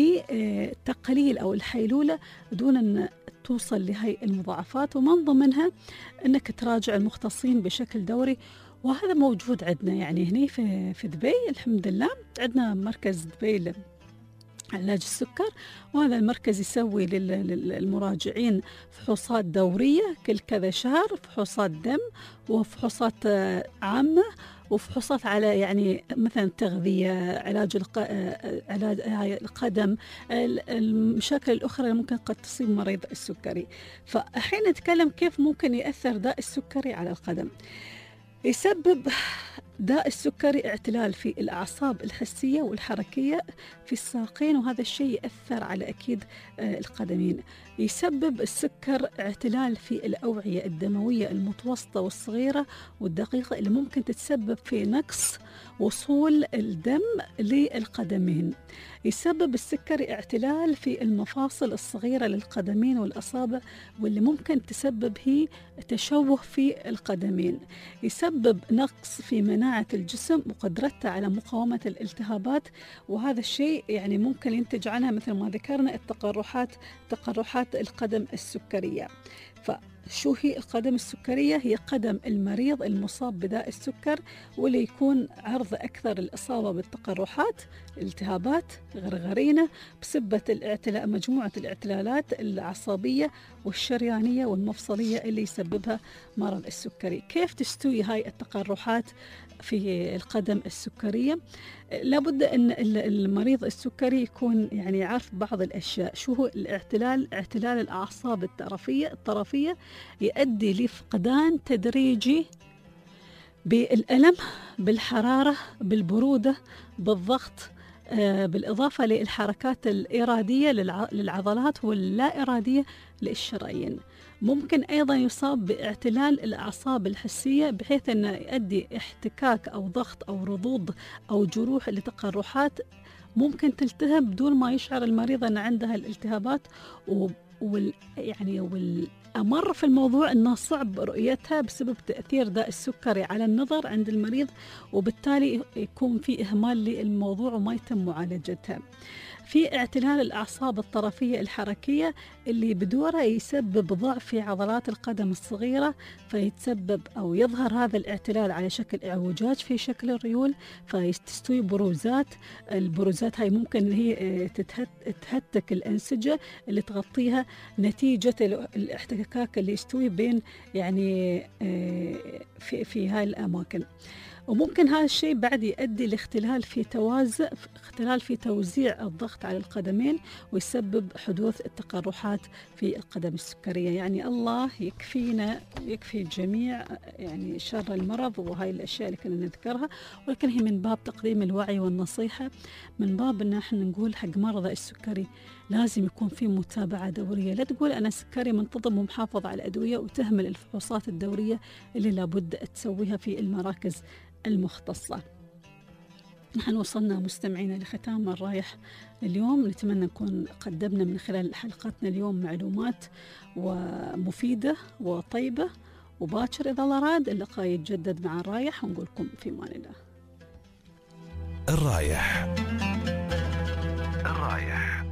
لتقليل أو الحيلولة دون أن توصل لهي المضاعفات، ومن ضمنها أنك تراجع المختصين بشكل دوري. وهذا موجود عندنا يعني هنا في في دبي الحمد لله، عندنا مركز دبي علاج السكر، وهذا المركز يسوي للمراجعين فحوصات دورية كل كذا شهر، فحوصات دم وفحوصات عامة وفحوصات على يعني مثلا تغذية، علاج الق... علاج القدم، المشاكل الأخرى اللي ممكن قد تصيب مريض السكري. فالحين نتكلم كيف ممكن يأثر داء السكري على القدم. يسبب داء السكري اعتلال في الأعصاب الحسية والحركية في الساقين، وهذا الشيء يأثر على أكيد القدمين. يسبب السكر اعتلال في الأوعية الدموية المتوسطة والصغيرة والدقيقة اللي ممكن تتسبب في نقص وصول الدم للقدمين. يسبب السكري اعتلال في المفاصل الصغيرة للقدمين والأصابع، واللي ممكن تسبب هي تشوه في القدمين. يسبب نقص في مناعة الجسم وقدرته على مقاومة الالتهابات، وهذا الشيء يعني ممكن ينتج عنها مثل ما ذكرنا التقرحات تقرحات القدم السكرية. فشو هي القدم السكرية؟ هي قدم المريض المصاب بداء السكر واللي يكون عرض أكثر الإصابة بالتقرحات، التهابات، غرغرينة بسبة الاعتلاء مجموعة الاعتلالات العصبية والشريانية والمفصلية اللي يسببها مرض السكري. كيف تستوي هاي التقرحات في القدم السكرية؟ لابد أن المريض السكري يكون يعني عارف بعض الأشياء. شو هو الاعتلال؟ اعتلال الأعصاب الطرفية الطرفية يؤدي لفقدان تدريجي بالألم، بالحرارة، بالبرودة، بالضغط، آه بالإضافة للحركات الإرادية للعضلات واللا إرادية للشرايين. ممكن أيضا يصاب باعتلال الأعصاب الحسية بحيث أنه يؤدي احتكاك أو ضغط أو رضوض أو جروح لتقرحات ممكن تلتهب بدون ما يشعر المريض أن عندها الالتهابات. وال يعني والأمر في الموضوع أنه صعب رؤيتها بسبب تأثير داء السكري على النظر عند المريض، وبالتالي يكون في إهمال للموضوع وما يتم معالجتها. في اعتلال الأعصاب الطرفية الحركية اللي بدوره يسبب ضعف في عضلات القدم الصغيرة، فيتسبب أو يظهر هذا الاعتلال على شكل اعوجاج في شكل الريول، فيستوي بروزات. البروزات هاي ممكن هي تهتك الأنسجة اللي تغطيها نتيجة الاحتكاك اللي يستوي بين يعني في في هاي الأماكن. وممكن هذا الشيء بعد يؤدي لاختلال في توازن اختلال في توزيع الضغط على القدمين ويسبب حدوث التقرحات في القدم السكرية. يعني الله يكفينا يكفي الجميع يعني شر المرض وهاي الأشياء اللي كنا نذكرها، ولكن هي من باب تقديم الوعي والنصيحة، من باب أن احنا نقول حق مرضى السكري لازم يكون في متابعة دورية. لا تقول أنا سكري منتظم ومحافظ على الأدوية وتهمل الفحوصات الدورية اللي لابد تسويها في المراكز المختصة. نحن وصلنا مستمعينا لختام الرايح اليوم. نتمنى نكون قدمنا من خلال حلقتنا اليوم معلومات ومفيدة وطيبة، وباكر إذا الله راد اللقاء يتجدد مع الرايح، ونقول لكم في أمان الله. الرايح الرايح